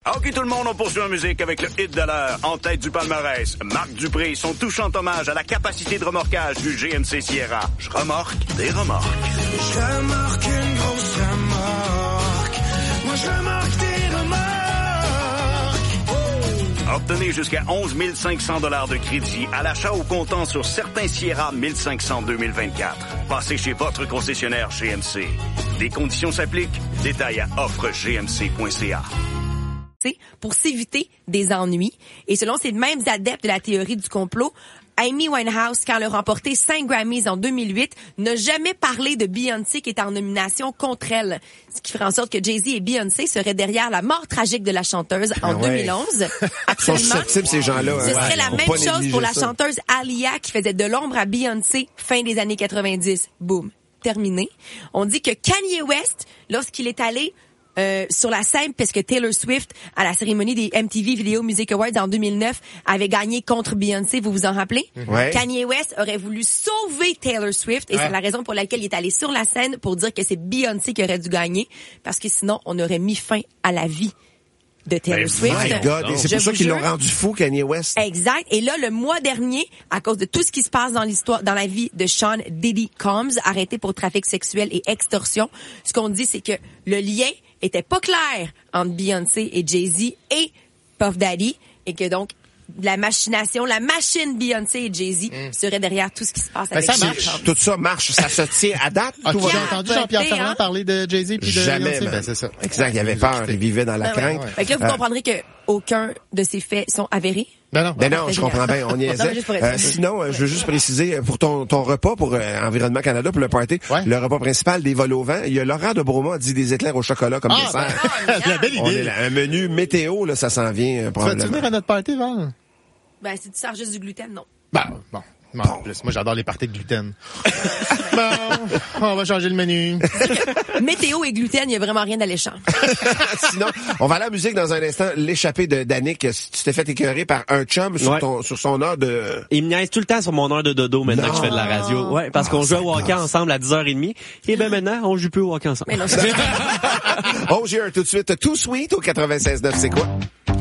OK, tout le monde, on poursuit en musique avec le hit de l'heure. En tête du palmarès, Marc Dupré, son touchant hommage à la capacité de remorquage du GMC Sierra. Je remorque des remorques. Je remorque une grosse remorque. Moi, je remorque des remorques. Obtenez jusqu'à 11 500 $ de crédit à l'achat au comptant sur certains Sierra 1500 2024. Passez chez votre concessionnaire GMC. Les conditions s'appliquent. Détails à offregmc.ca. Pour s'éviter des ennuis. Et selon ces mêmes adeptes de la théorie du complot, Amy Winehouse, quand elle a remporté 5 Grammys en 2008, n'a jamais parlé de Beyoncé qui est en nomination contre elle. Ce qui ferait en sorte que Jay-Z et Beyoncé seraient derrière la mort tragique de la chanteuse en 2011. Ils sont susceptibles, ces gens-là. Ce serait la même chose pour la chanteuse Aaliyah qui faisait de l'ombre à Beyoncé fin des années 90. Boum. Terminé. On dit que Kanye West, lorsqu'il est allé sur la scène, puisque Taylor Swift, à la cérémonie des MTV Video Music Awards en 2009, avait gagné contre Beyoncé, vous vous en rappelez? Ouais. Kanye West aurait voulu sauver Taylor Swift, et c'est la raison pour laquelle il est allé sur la scène pour dire que c'est Beyoncé qui aurait dû gagner, parce que sinon, on aurait mis fin à la vie de Taylor Swift. My God. Et c'est pour ça qu'ils l'ont rendu fou, Kanye West. Exact. Et là, le mois dernier, à cause de tout ce qui se passe dans l'histoire, dans la vie de Sean Diddy Combs, arrêté pour trafic sexuel et extorsion, ce qu'on dit, c'est que le lien était pas clair entre Beyoncé et Jay-Z et Puff Daddy, et que donc, la machine Beyoncé et Jay-Z serait derrière tout ce qui se passe avec ça marche. Tout ça marche, ça se tient à date. As-tu entendu Jean-Pierre Ferland parler de Jay-Z puis de Jamais, Beyoncé? C'est ça. Exact, il avait peur, il vivait dans la crainte. Fait que là, vous comprendrez que aucun de ces faits sont avérés. Ben non, je comprends bien, on niaisait. Sinon, je veux juste préciser, pour ton repas, pour Environnement Canada, pour le party, le repas principal des vols au vent, il y a Laurent de Broma a dit des éclairs au chocolat comme dessert. La belle idée. Un menu météo, là, ça s'en vient probablement. Tu vas venir à notre party, Val? Ben, si tu sers juste du gluten, non. Bon. En plus, moi, j'adore les parties de gluten. Bon, on va changer le menu. Météo et gluten, il y a vraiment rien d'alléchant. Sinon, on va aller à la musique dans un instant. L'échappée de Danick, tu t'es fait écœurer par un chum sur son heure de... Il me niaise tout le temps sur mon heure de dodo maintenant que je fais de la radio. Ouais, parce qu'on jouait au hockey ensemble à 10h30. Et ben maintenant, on joue plus au hockey ensemble. Mais non, Oh, j'ai un tout de suite. Too Sweet au 96.9, c'est quoi?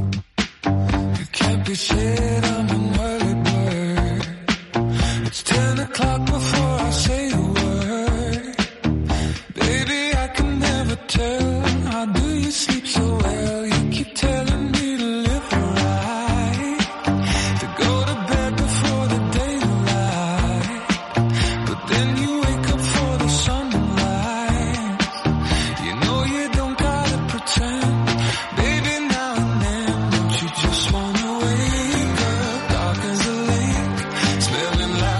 It's 10 o'clock before I say a word. Baby, I can never tell. How do you sleep so well? You keep telling me to live right, to go to bed before the daylight. But then you wake up for the sunlight. You know you don't gotta pretend. Baby, now and then, don't you just wanna wake up dark as a lake, smelling like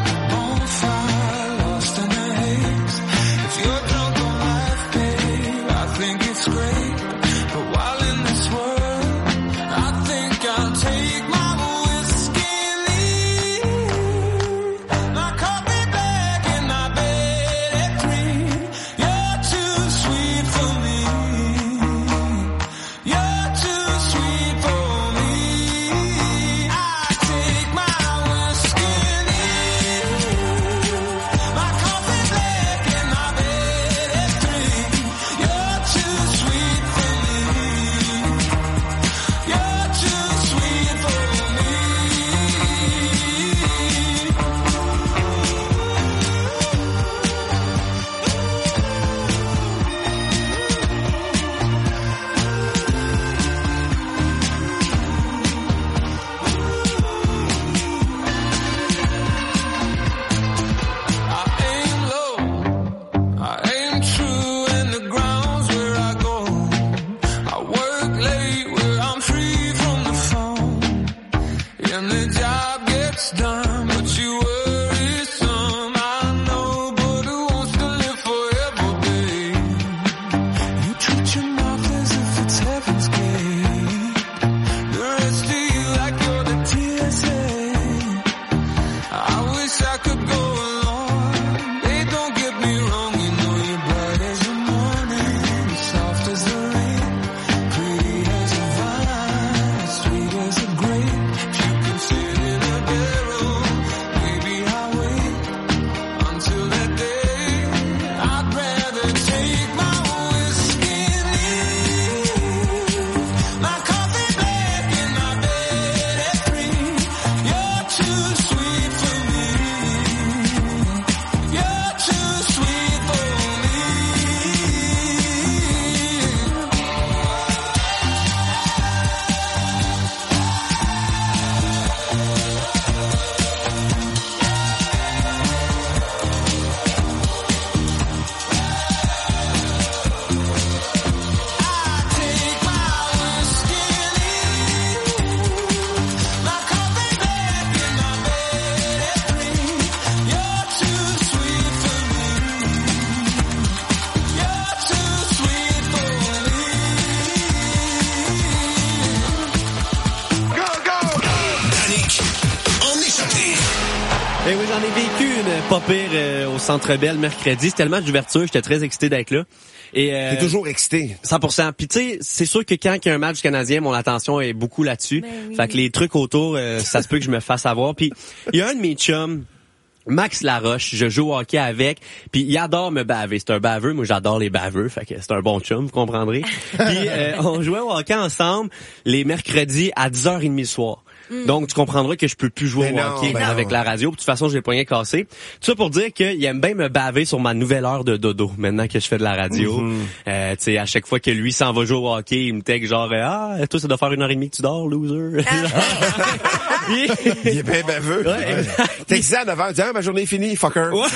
j'en ai vécu une pas pire au Centre Bell mercredi. C'était le match d'ouverture, j'étais très excité d'être là. Et t'es toujours excité. 100%. Puis tu sais, c'est sûr que quand il y a un match canadien, mon attention est beaucoup là-dessus. Oui. Fait que les trucs autour, ça se peut que je me fasse avoir. Puis il y a un de mes chums, Max Laroche, je joue au hockey avec, puis il adore me baver. C'est un baveux, moi j'adore les baveux, fait que c'est un bon chum, vous comprendrez. Puis on jouait au hockey ensemble les mercredis à 10h30 le soir. Donc, tu comprendras que je peux plus jouer au hockey avec la radio. De toute façon, j'ai le poignet cassé. Tout ça pour dire qu'il aime bien me baver sur ma nouvelle heure de dodo, maintenant que je fais de la radio. Tu sais, à chaque fois que lui s'en va jouer au hockey, il me texte genre, toi, ça doit faire 1h30 que tu dors, loser. Il est bien baveux. Ouais. Texte à 9h, dis, ma journée est finie, fucker. Ouais.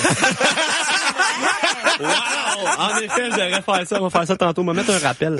Wow! En effet, je devrais faire ça. On va faire ça tantôt. On va mettre un rappel.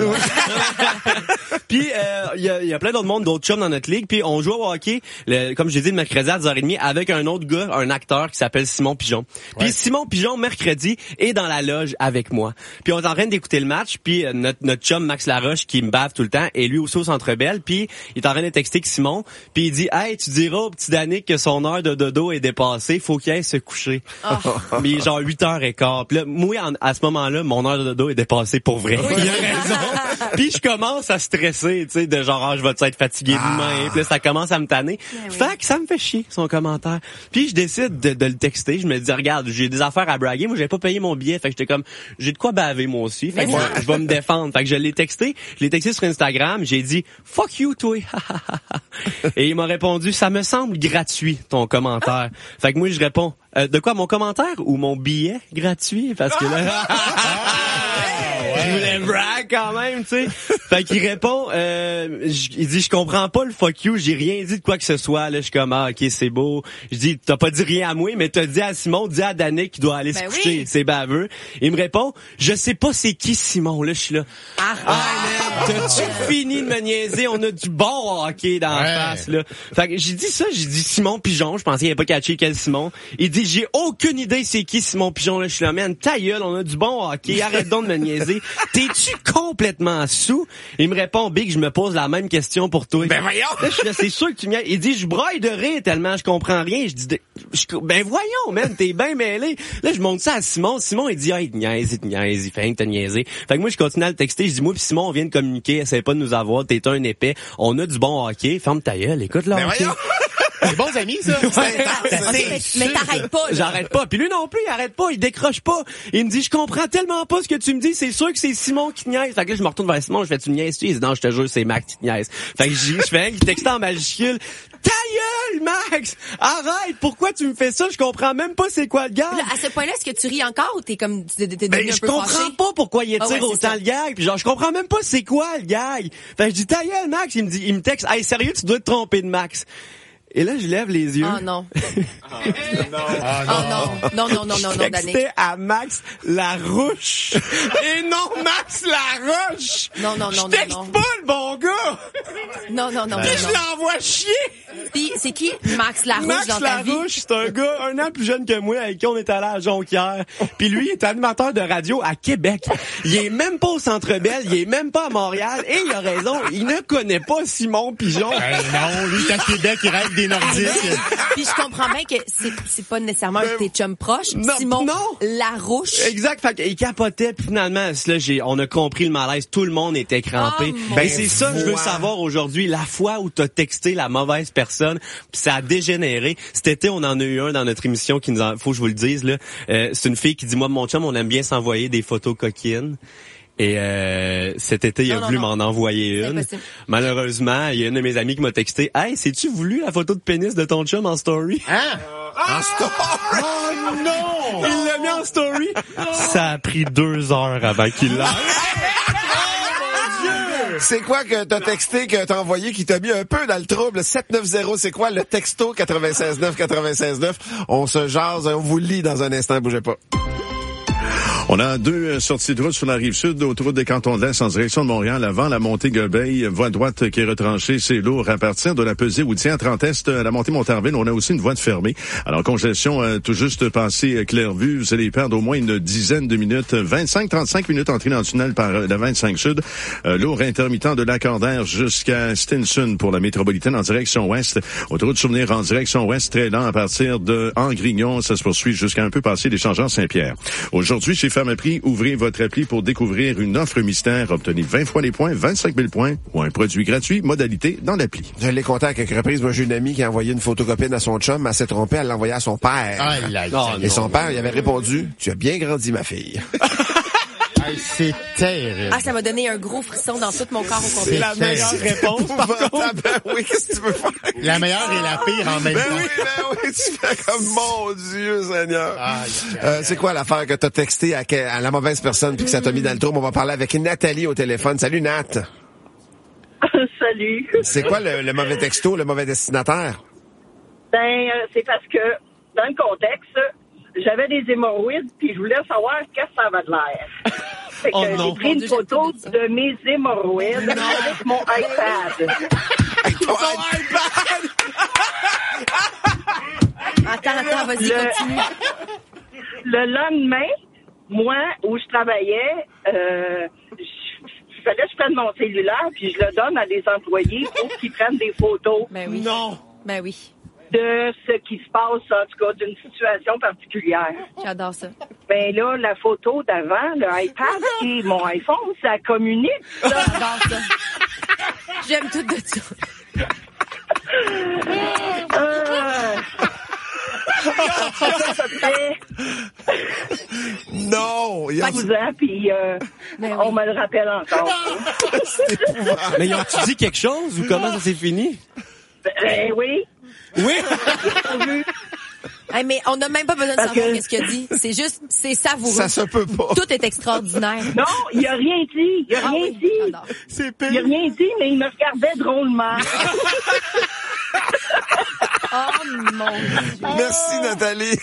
Puis, il y a plein d'autres mondes, d'autres chums dans notre ligue. Puis, on joue au hockey, comme j'ai dit, le mercredi à 10h30 avec un autre gars, un acteur qui s'appelle Simon Pigeon. Puis, Simon Pigeon, mercredi, est dans la loge avec moi. Puis, on est en train d'écouter le match. Puis, notre chum Max Laroche, qui me bave tout le temps, est lui aussi au Centre Bell. Puis, il est en train de texter avec Simon. Puis, il dit, hey, tu diras au petit Danick que son heure de dodo est dépassée. Faut qu'il aille se coucher. Mais genre 8h15. Puis là, moi, à ce moment-là, mon heure de dodo est dépassée pour vrai. Oui. Il a raison. Puis je commence à stresser, tu sais, de genre, je vais être fatigué demain. Puis là, ça commence à me tanner. Fait que ça me fait chier, son commentaire. Puis je décide de le texter. Je me dis, regarde, j'ai des affaires à braguer. Moi, j'avais pas payé mon billet. Fait que j'étais comme, j'ai de quoi baver moi aussi. Fait que je vais me défendre. Fait que je l'ai texté. Je l'ai texté sur Instagram. J'ai dit, fuck you, toi. Et il m'a répondu, ça me semble gratuit, ton commentaire. Fait que moi, je réponds, de quoi, mon commentaire ou mon billet gratuit? Parce que là... Je voulais brag quand même, tu sais. Fait qu'il répond, il dit, je comprends pas le fuck you, j'ai rien dit de quoi que ce soit. Là, je suis comme, ok, c'est beau. Je dis, t'as pas dit rien à moi, mais t'as dit à Simon, dis à Danick qu'il doit aller se coucher. Oui. C'est baveux. Il me répond, je sais pas c'est qui Simon. Là, je suis là. T'as-tu fini de me niaiser? On a du bon hockey dans la face, là. Fait que j'ai dit ça, j'ai dit Simon Pigeon. Je pensais qu'il avait pas catché quel Simon. Il dit, j'ai aucune idée c'est qui Simon Pigeon. Là, je suis là, man, ta gueule, on a du bon hockey. Arrête donc de me niaiser. T'es-tu complètement sous? Il me répond, Big, je me pose la même question pour toi. Ben voyons! Là, je suis là, c'est sûr que tu me... Il dit, je braille de rire tellement je comprends rien. Je dis, ben voyons, man, t'es bien mêlé. Là, je monte ça à Simon. Simon, il dit, il te niaise, il fait que t'as niaisé. Fait que moi, je continue à le texter. Je dis, moi pis Simon, on vient de communiquer. Essaye pas de nous avoir. T'es un épais. On a du bon hockey. Ferme ta gueule. Écoute, là. Ben voyons! Les bons amis, ça. Mais t'arrêtes pas. Là. J'arrête pas. Puis lui non plus, il arrête pas. Il décroche pas. Il me dit, je comprends tellement pas ce que tu me dis. C'est sûr que c'est Simon qui te niaise. Fait que là, je me retourne vers Simon. Je fais, tu me niaises-tu? Il dit, non, je te jure, c'est Max qui te niaise. Fait que je fais un texte en majuscule. Ta gueule, Max! Arrête! Pourquoi tu me fais ça? Je comprends même pas c'est quoi le gag. Là, à ce point-là, est-ce que tu ris encore ou t'es comme, t'es devenu un peu je comprends fâché? pas pourquoi il étire autant le gag. Puis genre, je comprends même pas c'est quoi le gag. Fait que je dis, ta gueule, Max! Il me texte, hey, sérieux, tu dois te tromper de Max. Et là, je lève les yeux. Oh non. Non, Danick. C'était à Max Larouche. Et non, Max Laroche. Non. Je texte pas le bon gars. Non. Je l'envoie chier. Puis, c'est qui Max Larouche Max dans ta vie? Larouche, c'est un gars un an plus jeune que moi avec qui on est allé à Jonquière. Puis lui, il est animateur de radio à Québec. Il est même pas au Centre Bell, il est même pas à Montréal. Et il a raison, il ne connaît pas Simon Pigeon. Non, lui, il est à Québec, il rêve des Nordiques. Puis je comprends bien que c'est pas nécessairement un de tes chums proches. Simon Larouche. Exact, fait qu'il capotait. Puis finalement, là, on a compris le malaise. Tout le monde était crampé. C'est ça que je veux savoir aujourd'hui. La fois où t'as texté la mauvaise personne, puis ça a dégénéré. Cet été, on en a eu un dans notre émission qui faut que je vous le dise, là. C'est une fille qui dit, moi, mon chum, on aime bien s'envoyer des photos coquines. Et cet été, il a voulu m'en envoyer une. Malheureusement, il y a une de mes amies qui m'a texté, hey, sais-tu voulu la photo de pénis de ton chum en story? Hein? En story? Oh non! Il l'a mis en story. Ça a pris 2 heures avant qu'il l'a. C'est quoi que t'as texté, que t'as envoyé, qui t'a mis un peu dans le trouble? 790, c'est quoi le texto 96.9, 96.9? On se jase, on vous lit dans un instant, bougez pas. On a deux sorties de route sur la rive sud, autoroute des Cantons de l'Est en direction de Montréal, avant la montée Gobeil, voie droite qui est retranchée, c'est lourd à partir de la pesée Outier 30 Est à la montée Montarville. On a aussi une voie de fermée. Alors, congestion tout juste passé Clairvue, vous allez perdre au moins une dizaine de minutes, 25-35 minutes entrée dans le tunnel par la 25 Sud. Lourd intermittent de Lacordaire jusqu'à Stinson pour la métropolitaine en direction ouest. Autoroute Souvenir en direction ouest, très lent à partir de Angrignon. Ça se poursuit jusqu'à un peu passer l'échangeur Saint-Pierre. Aujourd'hui, chez Pharmaprix, ouvrez votre appli pour découvrir une offre mystère. Obtenez 20 fois les points, 25 000 points ou un produit gratuit, modalité dans l'appli. Je l'ai compté à quelques reprises. Moi, j'ai une amie qui a envoyé une photocopine à son chum, elle s'est trompée, elle l'a envoyée à son père. Et son père, il avait répondu, « Tu as bien grandi, ma fille. » C'est terrible. Ah, ça m'a donné un gros frisson dans tout mon corps au complet. C'est la meilleure réponse, par contre. Ben oui, qu'est-ce que tu veux faire? La meilleure et la pire en même temps. Ben oui, tu fais comme, mon Dieu, Seigneur. C'est quoi l'affaire que t'as texté à la mauvaise personne puis que ça t'a mis dans le trou? On va parler avec Nathalie au téléphone. Salut, Nat. Salut. C'est quoi le mauvais texto, le mauvais destinataire? C'est parce que, dans le contexte, j'avais des hémorroïdes, puis je voulais savoir qu'est-ce que ça avait de l'air. Fait que j'ai pris une photo de mes hémorroïdes avec mon iPad. Avec ton iPad? Attends, vas-y, continue. Le lendemain, moi, où je travaillais, il fallait que je prenne mon cellulaire, puis je le donne à des employés pour qu'ils prennent des photos. Ben oui. Non. Ben oui. De ce qui se passe, en tout cas, d'une situation particulière. J'adore ça. Ben là, la photo d'avant, le iPad et mon iPhone, ça communique, ça. J'adore ça. J'aime tout de ça. Ça fait Non! 12 ans, puis on me le rappelle encore. Mais ils ont-tu dit quelque chose ou comment ça s'est fini? Ben oui. Oui? Hey, mais on n'a même pas besoin de savoir qu'est-ce qu'il a dit. C'est juste, c'est savoureux. Ça se peut pas. Tout est extraordinaire. Non, il a rien dit. Il a rien dit. J'adore. C'est Il a rien dit, mais il me regardait drôlement. Oh mon Dieu. Merci, Nathalie.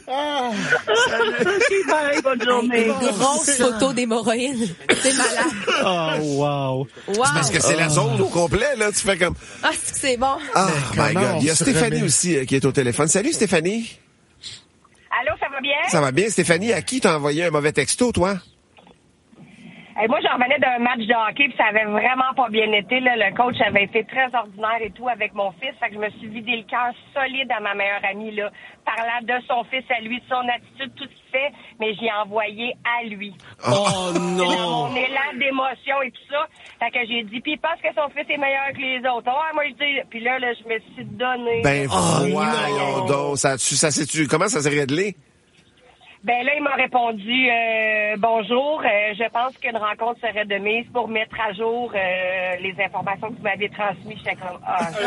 Bye, bonne journée. Une grosse photo d'hémorroïdes. C'est malade. Oh, wow. Wow. Parce que c'est la zone au complet, là. Tu fais comme... Ah, c'est bon. Oh my comment God. on Il y a se Stéphanie remet? aussi qui est au téléphone. Salut, Stéphanie. Allô, ça va bien? Ça va bien, Stéphanie? À qui t'as envoyé un mauvais texto, toi? Moi, j'en revenais d'un match de hockey, puis ça avait vraiment pas bien été. Là. Le coach avait été très ordinaire et tout avec mon fils. Fait que je me suis vidé le cœur solide à ma meilleure amie, là, parlant de son fils à lui, de son attitude, tout ce qu'il fait, mais j'y ai envoyé à lui. Oh non! Mon élan d'émotion et tout ça. Fait que j'ai dit, puis il pense que son fils est meilleur que les autres. Ouais, moi, je dis, puis là, je me suis donné. Ben, voyons donc. Comment ça s'est réglé? Ben là, il m'a répondu bonjour. Je pense qu'une rencontre serait de mise pour mettre à jour les informations que vous m'avez transmises. J'étais comme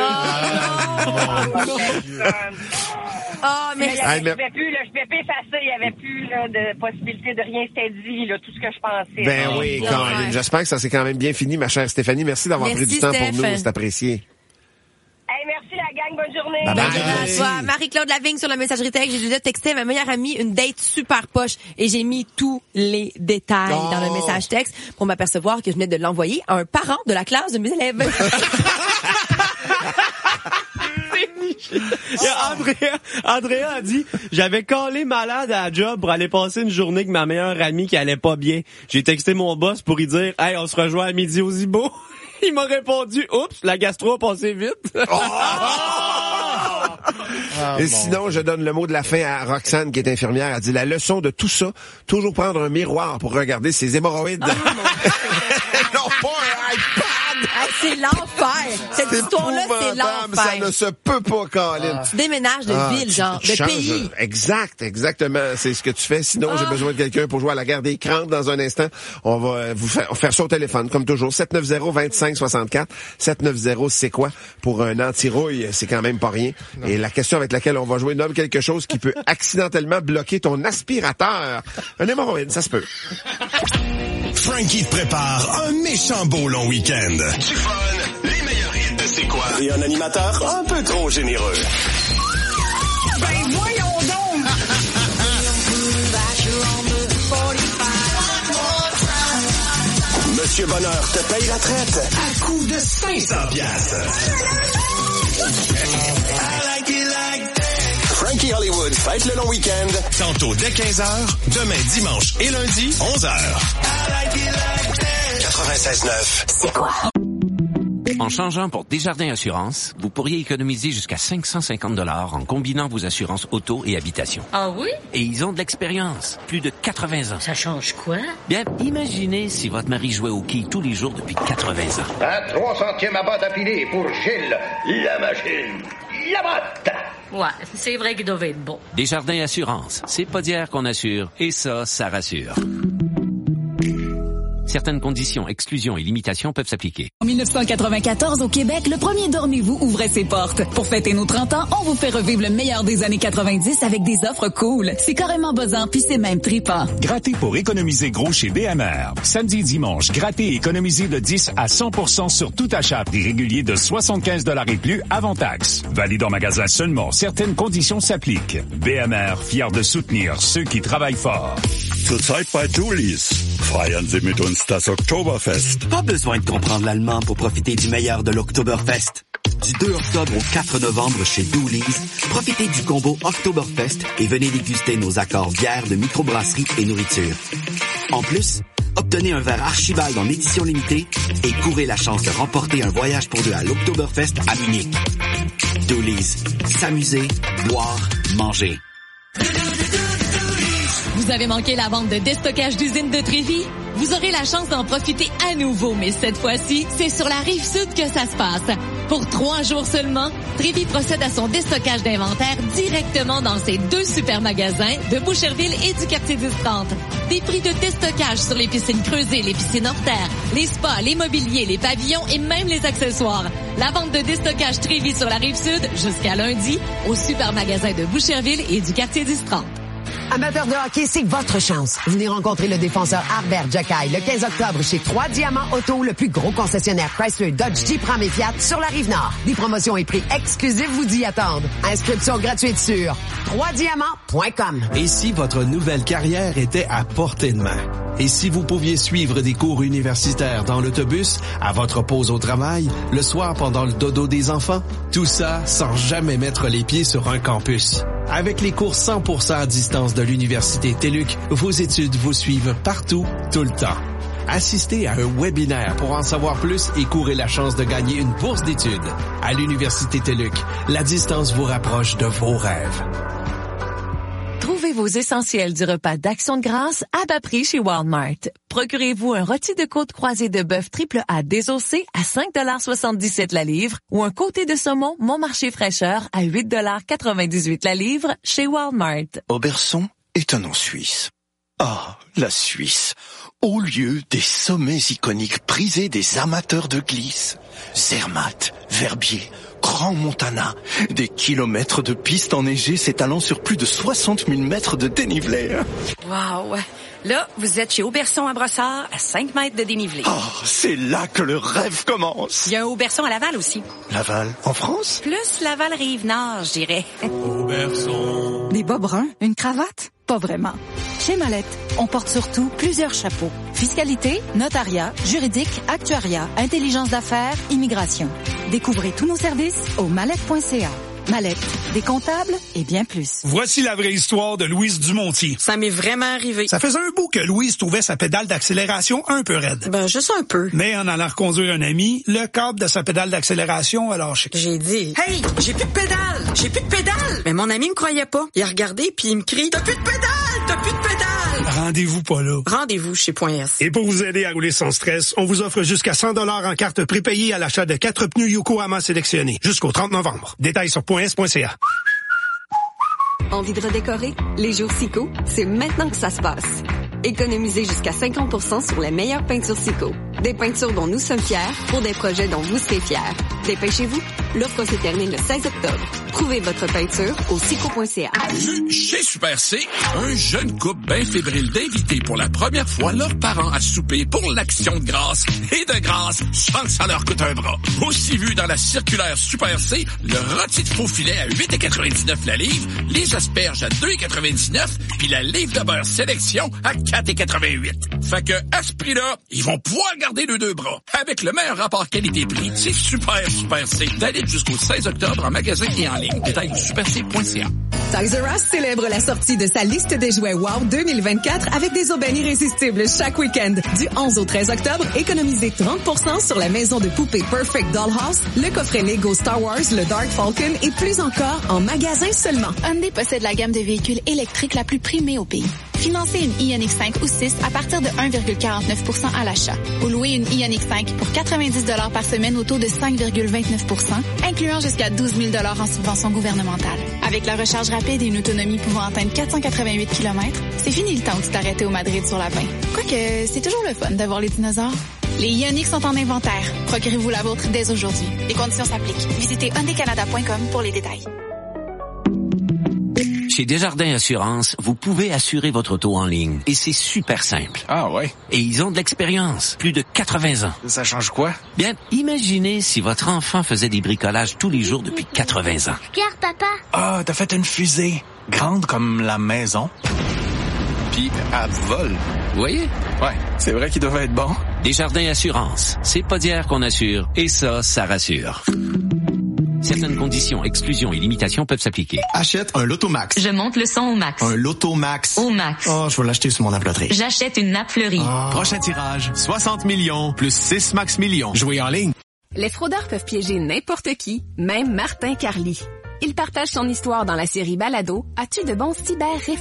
mais je pouvais plus effacer. Il n'y avait plus là, de possibilité de rien s'était dit. Là, tout ce que je pensais. Ben oui, Caroline. J'espère que ça s'est quand même bien fini, ma chère Stéphanie. Merci d'avoir pris du temps pour nous. C'est apprécié. Hey, merci la gang. Bonne journée. Bye bye. Toi, Marie-Claude Lavigne sur la messagerie texte. J'ai déjà texté à ma meilleure amie une date super poche et j'ai mis tous les détails dans le message texte pour m'apercevoir que je venais de l'envoyer à un parent de la classe de mes élèves. Andrea a dit, j'avais collé malade à la job pour aller passer une journée avec ma meilleure amie qui allait pas bien. J'ai texté mon boss pour lui dire, hey, on se rejoint à midi au Zibo. Il m'a répondu, oups, la gastro a passé vite. Et sinon, je donne le mot de la fin à Roxane, qui est infirmière. Elle dit, la leçon de tout ça, toujours prendre un miroir pour regarder ses hémorroïdes. Non, pas un iPad! Ah, c'est l'enfer. Cette histoire-là, c'est l'enfer. Ça ne se peut pas, Caroline. Tu déménages de ville, genre, de pays. Exactement. C'est ce que tu fais. Sinon, j'ai besoin de quelqu'un pour jouer à la guerre des crampes dans un instant. On va vous faire ça au téléphone, comme toujours. 790-2564. 790, c'est quoi? Pour un anti-rouille, c'est quand même pas rien. Non. Et la question avec laquelle on va jouer nomme quelque chose qui peut accidentellement bloquer ton aspirateur. Un hémorroïde, ça se peut. Frankie te prépare un méchant beau long week-end. Du fun, les meilleurs hits de C'est quoi? Et un animateur un peu trop généreux. Ben voyons donc! Monsieur Bonheur te paye la traite à coût de 500 piastres. Frankie Hollywood fête le long week-end, tantôt dès 15h, demain dimanche et lundi, 11h. 96.9. C'est quoi? En changeant pour Desjardins Assurance, vous pourriez économiser jusqu'à 550 $ en combinant vos assurances auto et habitation. Ah oui? Et ils ont de l'expérience, plus de 80 ans. Ça change quoi? Bien, imaginez si votre mari jouait au quilles tous les jours depuis 80 ans. À 300e abat d'affilée pour Gilles, la machine, la botte. Ouais, c'est vrai qu'il devait être bon. Desjardins Assurance, c'est pas d'hier qu'on assure, et ça rassure. Certaines conditions, exclusions et limitations peuvent s'appliquer. En 1994, au Québec, le premier Dormez-vous ouvrait ses portes. Pour fêter nos 30 ans, on vous fait revivre le meilleur des années 90 avec des offres cool. C'est carrément buzzant, puis c'est même trippant. Grattez pour économiser gros chez BMR. Samedi et dimanche, grattez et économisez de 10 à 100% sur tout achat. Prix régulier de 75 $ et plus avant taxe. Valide en magasin seulement. Certaines conditions s'appliquent. BMR, fier de soutenir ceux qui travaillent fort. Zurzeit bei Julis. Feiern Sie mit uns das Oktoberfest. Pas besoin de comprendre l'allemand pour profiter du meilleur de l'Oktoberfest. Du 2 octobre au 4 novembre chez Doolies, profitez du combo Oktoberfest et venez déguster nos accords bières de microbrasserie et nourriture. En plus, obtenez un verre Archibald en édition limitée et courez la chance de remporter un voyage pour deux à l'Oktoberfest à Munich. Doolies. S'amuser, boire, manger. Vous avez manqué la vente de déstockage d'usine de Trévis? Vous aurez la chance d'en profiter à nouveau, mais cette fois-ci, c'est sur la Rive-Sud que ça se passe. Pour 3 jours seulement, Trévis procède à son déstockage d'inventaire directement dans ses 2 super magasins de Boucherville et du quartier 10-30. Des prix de déstockage sur les piscines creusées, les piscines hors terre, les spas, les mobiliers, les pavillons et même les accessoires. La vente de déstockage Trévis sur la Rive-Sud jusqu'à lundi au super magasin de Boucherville et du quartier 10-30. Amateurs de hockey, c'est votre chance. Venez rencontrer le défenseur Harbert Jackay le 15 octobre chez 3 Diamants Auto, le plus gros concessionnaire Chrysler, Dodge, Jeep, Ram et Fiat sur la Rive-Nord. Des promotions et prix exclusifs vous y attendent. Inscription gratuite sur 3diamants.com. Et si votre nouvelle carrière était à portée de main? Et si vous pouviez suivre des cours universitaires dans l'autobus, à votre pause au travail, le soir pendant le dodo des enfants? Tout ça sans jamais mettre les pieds sur un campus. Avec les cours 100% à distance de l'Université TELUC, vos études vous suivent partout, tout le temps. Assistez à un webinaire pour en savoir plus et courez la chance de gagner une bourse d'études. À l'Université TELUC, la distance vous rapproche de vos rêves. Trouvez vos essentiels du repas d'Action de grâce à bas prix chez Walmart. Procurez-vous un rôti de côte croisée de bœuf triple A désossé à 5,77 $ la livre ou un côté de saumon Montmarché fraîcheur à 8,98 $ la livre chez Walmart. Oberson est un nom suisse. Ah, la Suisse. Au lieu des sommets iconiques prisés des amateurs de glisse. Zermatt, Verbier, Grand Montana, des kilomètres de pistes enneigées s'étalant sur plus de 60 000 mètres de dénivelé. Wow! Là, vous êtes chez Auberson à Brossard, à 5 mètres de dénivelé. Oh, c'est là que le rêve commence. Il y a un Auberson à Laval aussi. Laval, en France? Plus Laval-Rive-Nord, je dirais. Auberson. Des bas bruns, une cravate? Pas vraiment. Chez Mallette, on porte surtout plusieurs chapeaux. Fiscalité, notariat, juridique, actuariat, intelligence d'affaires, immigration. Découvrez tous nos services au mallette.ca. Mallette, des comptables et bien plus. Voici la vraie histoire de Louise Dumontier. Ça m'est vraiment arrivé. Ça faisait un bout que Louise trouvait sa pédale d'accélération un peu raide. Ben, juste un peu. Mais en allant reconduire un ami, le câble de sa pédale d'accélération a lâché. J'ai dit, hey, j'ai plus de pédale! J'ai plus de pédale! Mais mon ami me croyait pas. Il a regardé puis il me crie, t'as plus de pédale! T'as plus de pédale! Rendez-vous pas là. Rendez-vous chez .s. Et pour vous aider à rouler sans stress, on vous offre jusqu'à 100 $ en carte prépayée à l'achat de 4 pneus Yokohama sélectionnés jusqu'au 30 novembre. Détails sur .s.ca. Envie de redécorer? Les jours Sico, c'est maintenant que ça se passe. Économisez jusqu'à 50% sur les meilleures peintures Sico. Des peintures dont nous sommes fiers pour des projets dont vous serez fiers. Dépêchez-vous, l'offre se termine le 16 octobre. Trouvez votre peinture au sico.ca. Chez Super C, un jeune couple bien fébrile d'inviter pour la première fois leurs parents à souper pour l'Action de grâce. Et de grâce, sans que ça leur coûte un bras. Aussi vu dans la circulaire Super C, le rôti de faux filet à 8,99 la livre, les asperges à 2,99 puis la livre de beurre sélection à 4,88. Fait que, à ce prix-là, ils vont pouvoir garder les deux bras. Avec le meilleur rapport qualité-prix, c'est Super C. Valide jusqu'au 16 octobre en magasin et en ligne. Détail superc.ca. Toys R Us célèbre la sortie de sa liste des jouets WOW 2024 avec des aubaines irrésistibles chaque week-end. Du 11 au 13 octobre, économisez 30% sur la maison de poupées Perfect Dollhouse, le coffret Lego Star Wars, le Dark Falcon et plus encore en magasin seulement. Hyundai possède la gamme de véhicules électriques la plus primée au pays. Financez une Ioniq 5 ou 6 à partir de 1,49% à l'achat. Ou louez une Ioniq 5 pour 90 $ par semaine au taux de 5,29%, incluant jusqu'à 12 000 $ en subvention gouvernementale. Avec la recharge rapide et une autonomie pouvant atteindre 488 km, c'est fini le temps où tu t'arrêtais au Madrid sur la 20. Quoique, c'est toujours le fun de voir les dinosaures. Les Ioniq sont en inventaire. Procurez-vous la vôtre dès aujourd'hui. Les conditions s'appliquent. Visitez hyundaicanada.com pour les détails. Chez Desjardins Assurance, vous pouvez assurer votre auto en ligne. Et c'est super simple. Ah ouais? Et ils ont de l'expérience. Plus de 80 ans. Ça change quoi? Bien, imaginez si votre enfant faisait des bricolages tous les jours depuis 80 ans. Regarde, papa. Ah, t'as fait une fusée. Grande comme la maison. Puis, elle vole. Vous voyez? Ouais, c'est vrai qu'il devait être bon. Desjardins Assurance. C'est pas d'hier qu'on assure. Et ça rassure. Certaines conditions, exclusions et limitations peuvent s'appliquer. Achète un Lotomax. Je monte le son au max. Un Lotomax. Au max. Oh, je vais l'acheter sur mon nappe loterie. J'achète une nappe fleurie. Prochain tirage, 60 millions plus 6 max millions. Jouez en ligne. Les fraudeurs peuvent piéger n'importe qui, même Martin Carly. Il partage son histoire dans la série Balado « As-tu de bons cyber-réflexes ?»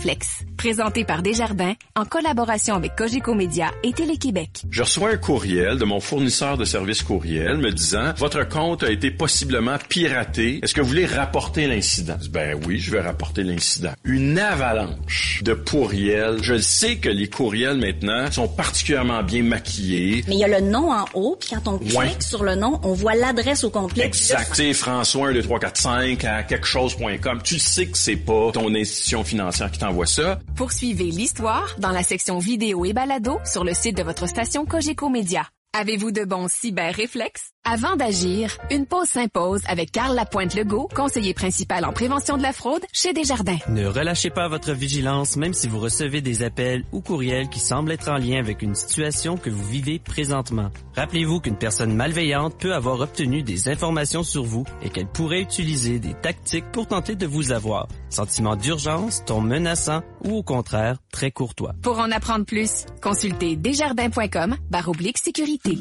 présenté par Desjardins en collaboration avec Cogeco Média et Télé-Québec. Je reçois un courriel de mon fournisseur de services courriel me disant « Votre compte a été possiblement piraté. Est-ce que vous voulez rapporter l'incident? » Ben oui, je vais rapporter l'incident. Une avalanche de courriels. Je sais que les courriels maintenant sont particulièrement bien maquillés. Mais il y a le nom en haut, puis quand on clique sur le nom, on voit l'adresse au complet. Exact. Tu sais, François 1, 2, 3, 4, 5 à quequechose.com. Tu sais que c'est pas ton institution financière qui t'envoie ça. Poursuivez l'histoire dans la section vidéo et balado sur le site de votre station Cogeco Média. Avez-vous de bons cyber-réflexes? Avant d'agir, une pause s'impose avec Carl Lapointe-Legault, conseiller principal en prévention de la fraude chez Desjardins. Ne relâchez pas votre vigilance même si vous recevez des appels ou courriels qui semblent être en lien avec une situation que vous vivez présentement. Rappelez-vous qu'une personne malveillante peut avoir obtenu des informations sur vous et qu'elle pourrait utiliser des tactiques pour tenter de vous avoir. Sentiment d'urgence, ton menaçant ou au contraire, très courtois. Pour en apprendre plus, consultez desjardins.com/sécurité.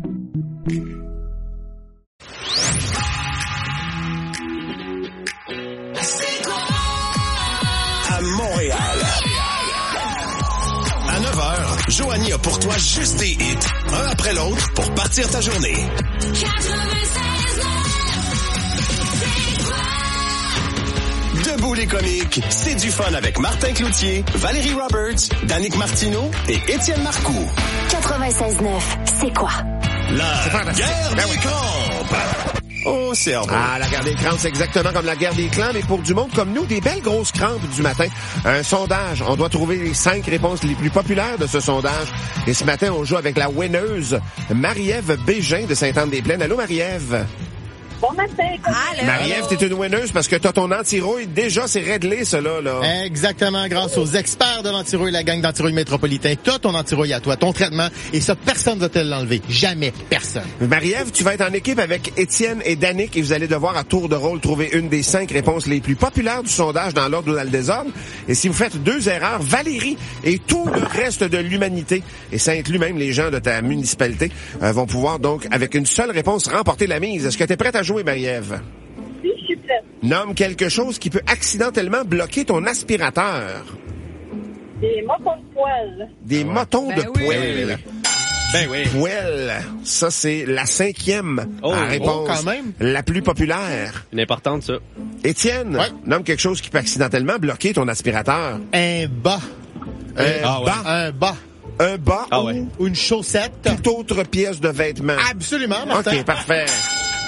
À Montréal. À 9h, Joanie a pour toi juste des hits, un après l'autre pour partir ta journée. 96.9. Debout les comiques, c'est du fun avec Martin Cloutier, Valérie Roberts, Danick Martineau et Étienne Marcoux. 96.9, c'est quoi? La guerre des crampes. Oh, c'est hors. Ah, la guerre des crampes, c'est exactement comme la guerre des clans, mais pour du monde comme nous, des belles grosses crampes du matin. Un sondage. On doit trouver les 5 réponses les plus populaires de ce sondage. Et ce matin, on joue avec la winneuse Marie-Ève Bégin de Sainte-Anne-des-Plaines. Allô, Marie-Ève? Bon matin. Marie-Ève, t'es une winneuse parce que t'as ton anti-rouille. Déjà, c'est réglé, cela, là. Exactement, grâce aux experts de l'anti-rouille, la gang d'anti-rouille métropolitain. T'as ton anti-rouille à toi, ton traitement, et ça, personne ne va te l'enlever. Jamais. Personne. Marie-Ève, tu vas être en équipe avec Étienne et Danick et vous allez devoir à tour de rôle trouver une des 5 réponses les plus populaires du sondage dans l'ordre ou dans le désordre. Et si vous faites 2 erreurs, Valérie et tout le reste de l'humanité, et ça inclut même les gens de ta municipalité, vont pouvoir donc, avec une seule réponse, remporter la mise. Est-ce que t'es prête à jouer, Marie-Ève? Oui, je suis prête. Nomme quelque chose qui peut accidentellement bloquer ton aspirateur. Des motons de poêle. Des motons de poêle. Ben oui. Poêle. Ça, c'est la 5e réponse. Quand même. La plus populaire. Une importante, ça. Étienne, nomme quelque chose qui peut accidentellement bloquer ton aspirateur. Un bas. Un bas. Un bas ou une chaussette. Toute autre pièce de vêtement. Absolument, Martin. OK, parfait.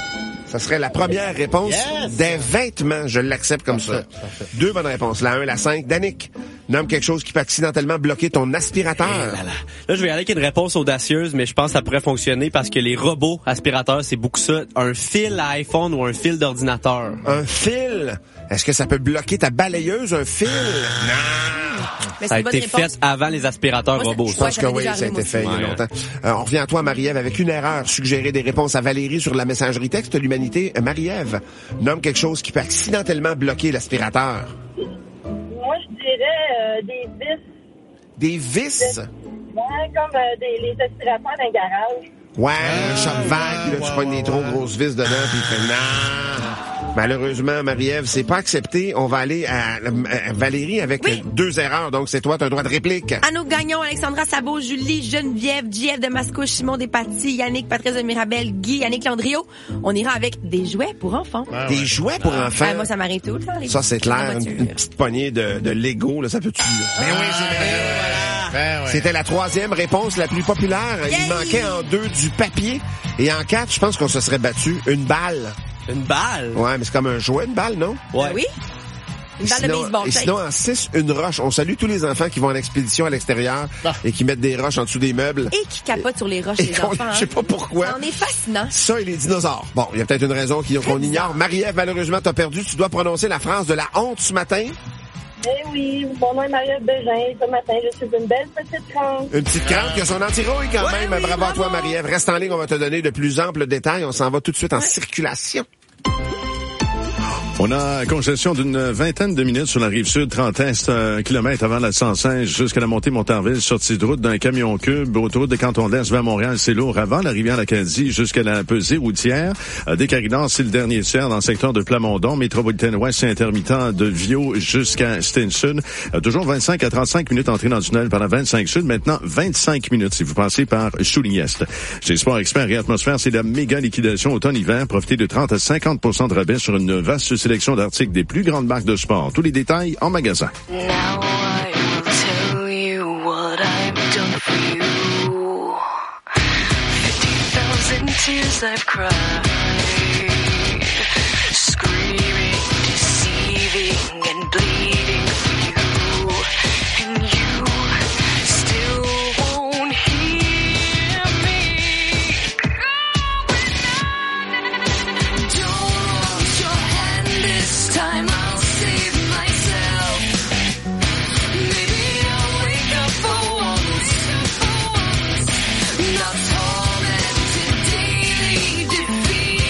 Ça serait la première réponse. Yes! Des vêtements, je l'accepte comme ça. Parfait. 2 bonnes réponses. La 1 et la 5. Danick, nomme quelque chose qui peut accidentellement bloquer ton aspirateur. Là, je vais y aller avec une réponse audacieuse, mais je pense que ça pourrait fonctionner parce que les robots aspirateurs, c'est beaucoup ça. Un fil à iPhone ou un fil d'ordinateur. Un fil? Est-ce que ça peut bloquer ta balayeuse, un fil? Mais Ça a c'est une bonne été réponse. fait avant les aspirateurs Moi, robots. Je pense que ça m'est oui, déjà ça a arrivé, été fait moi il y a aussi. longtemps. On revient à toi, Marie-Ève, avec une erreur. Suggérer des réponses à Valérie sur la messagerie texte de l'Humanité. Marie-Ève, nomme quelque chose qui peut accidentellement bloquer l'aspirateur. Moi, je dirais des vis. Des vis? Ouais, comme les aspirateurs d'un garage. Ouais, un choc vague, là, tu pognes des trop grosses vis dedans, puis il fait non. Malheureusement, Marie-Ève, c'est pas accepté. On va aller à Valérie avec 2 erreurs, donc c'est toi, tu as un droit de réplique. Anneau Gagnon, Alexandra Sabot, Julie, Geneviève, JF de Mascouche, Simon Despatie, Yannick, Patrice de Mirabel, Guy, Yannick Landrio. On ira avec des jouets pour enfants. Des jouets pour enfants? Moi, ça m'arrive tout le temps. les Ça, c'est petits clair. voitures. Une petite poignée de Lego, là, ça peut-tu? Ben oui, c'est merveilleux. Ben ouais. C'était la 3e réponse la plus populaire. Il manquait en 2 du papier. Et en 4, je pense qu'on se serait battu une balle. Une balle? Ouais, mais c'est comme un jouet, une balle, non? Ouais. Oui. Une balle de baseball. Et sinon, en 6, une roche. On salue tous les enfants qui vont en expédition à l'extérieur et qui mettent des roches en dessous des meubles. Et qui capotent sur les roches, Et les qu'on- enfants. je sais pas pourquoi. On est fascinant. Ça et les dinosaures. Bon, il y a peut-être une raison qu'on ignore. Marie-Ève, malheureusement, t'as perdu. Tu dois prononcer la phrase de la honte ce matin. Eh oui, mon nom est Marie-Ève Bégin. Ce matin, je suis une belle petite crampe. Une petite crampe qui a son anti-rouille quand même. oui, bravo à toi, bravo. Marie-Ève. Reste en ligne, on va te donner de plus amples détails. On s'en va tout de suite en circulation. On a congestion d'une vingtaine de minutes sur la rive sud, 30 est, 1 kilomètre avant la 105 jusqu'à la montée Montarville, sortie de route d'un camion cube, autoroute de Canton de l'Est vers Montréal, c'est lourd avant la rivière Acadie jusqu'à la pesée routière. Des Carinards, c'est le dernier tiers dans le secteur de Plamondon, métropolitaine ouest, c'est intermittent de Viau jusqu'à Stinson. Toujours 25 à 35 minutes entrée dans le tunnel pendant 25 sud, maintenant 25 minutes si vous passez par Chouligny-Est. Chez Sport Expert et Atmosphère, c'est la méga liquidation automne-hiver. Profitez de 30 à 50% de rabais sur une vaste sélection d'articles des plus grandes marques de sport. Tous les détails en magasin. Now I will tell you what I've done for you. 50,000 tears I've cried, screaming, deceiving and bleeding for you, and you still won't hear me. Don't raise your hand this time, I'll save myself. Maybe I'll wake up for once, not tormented daily, defeated.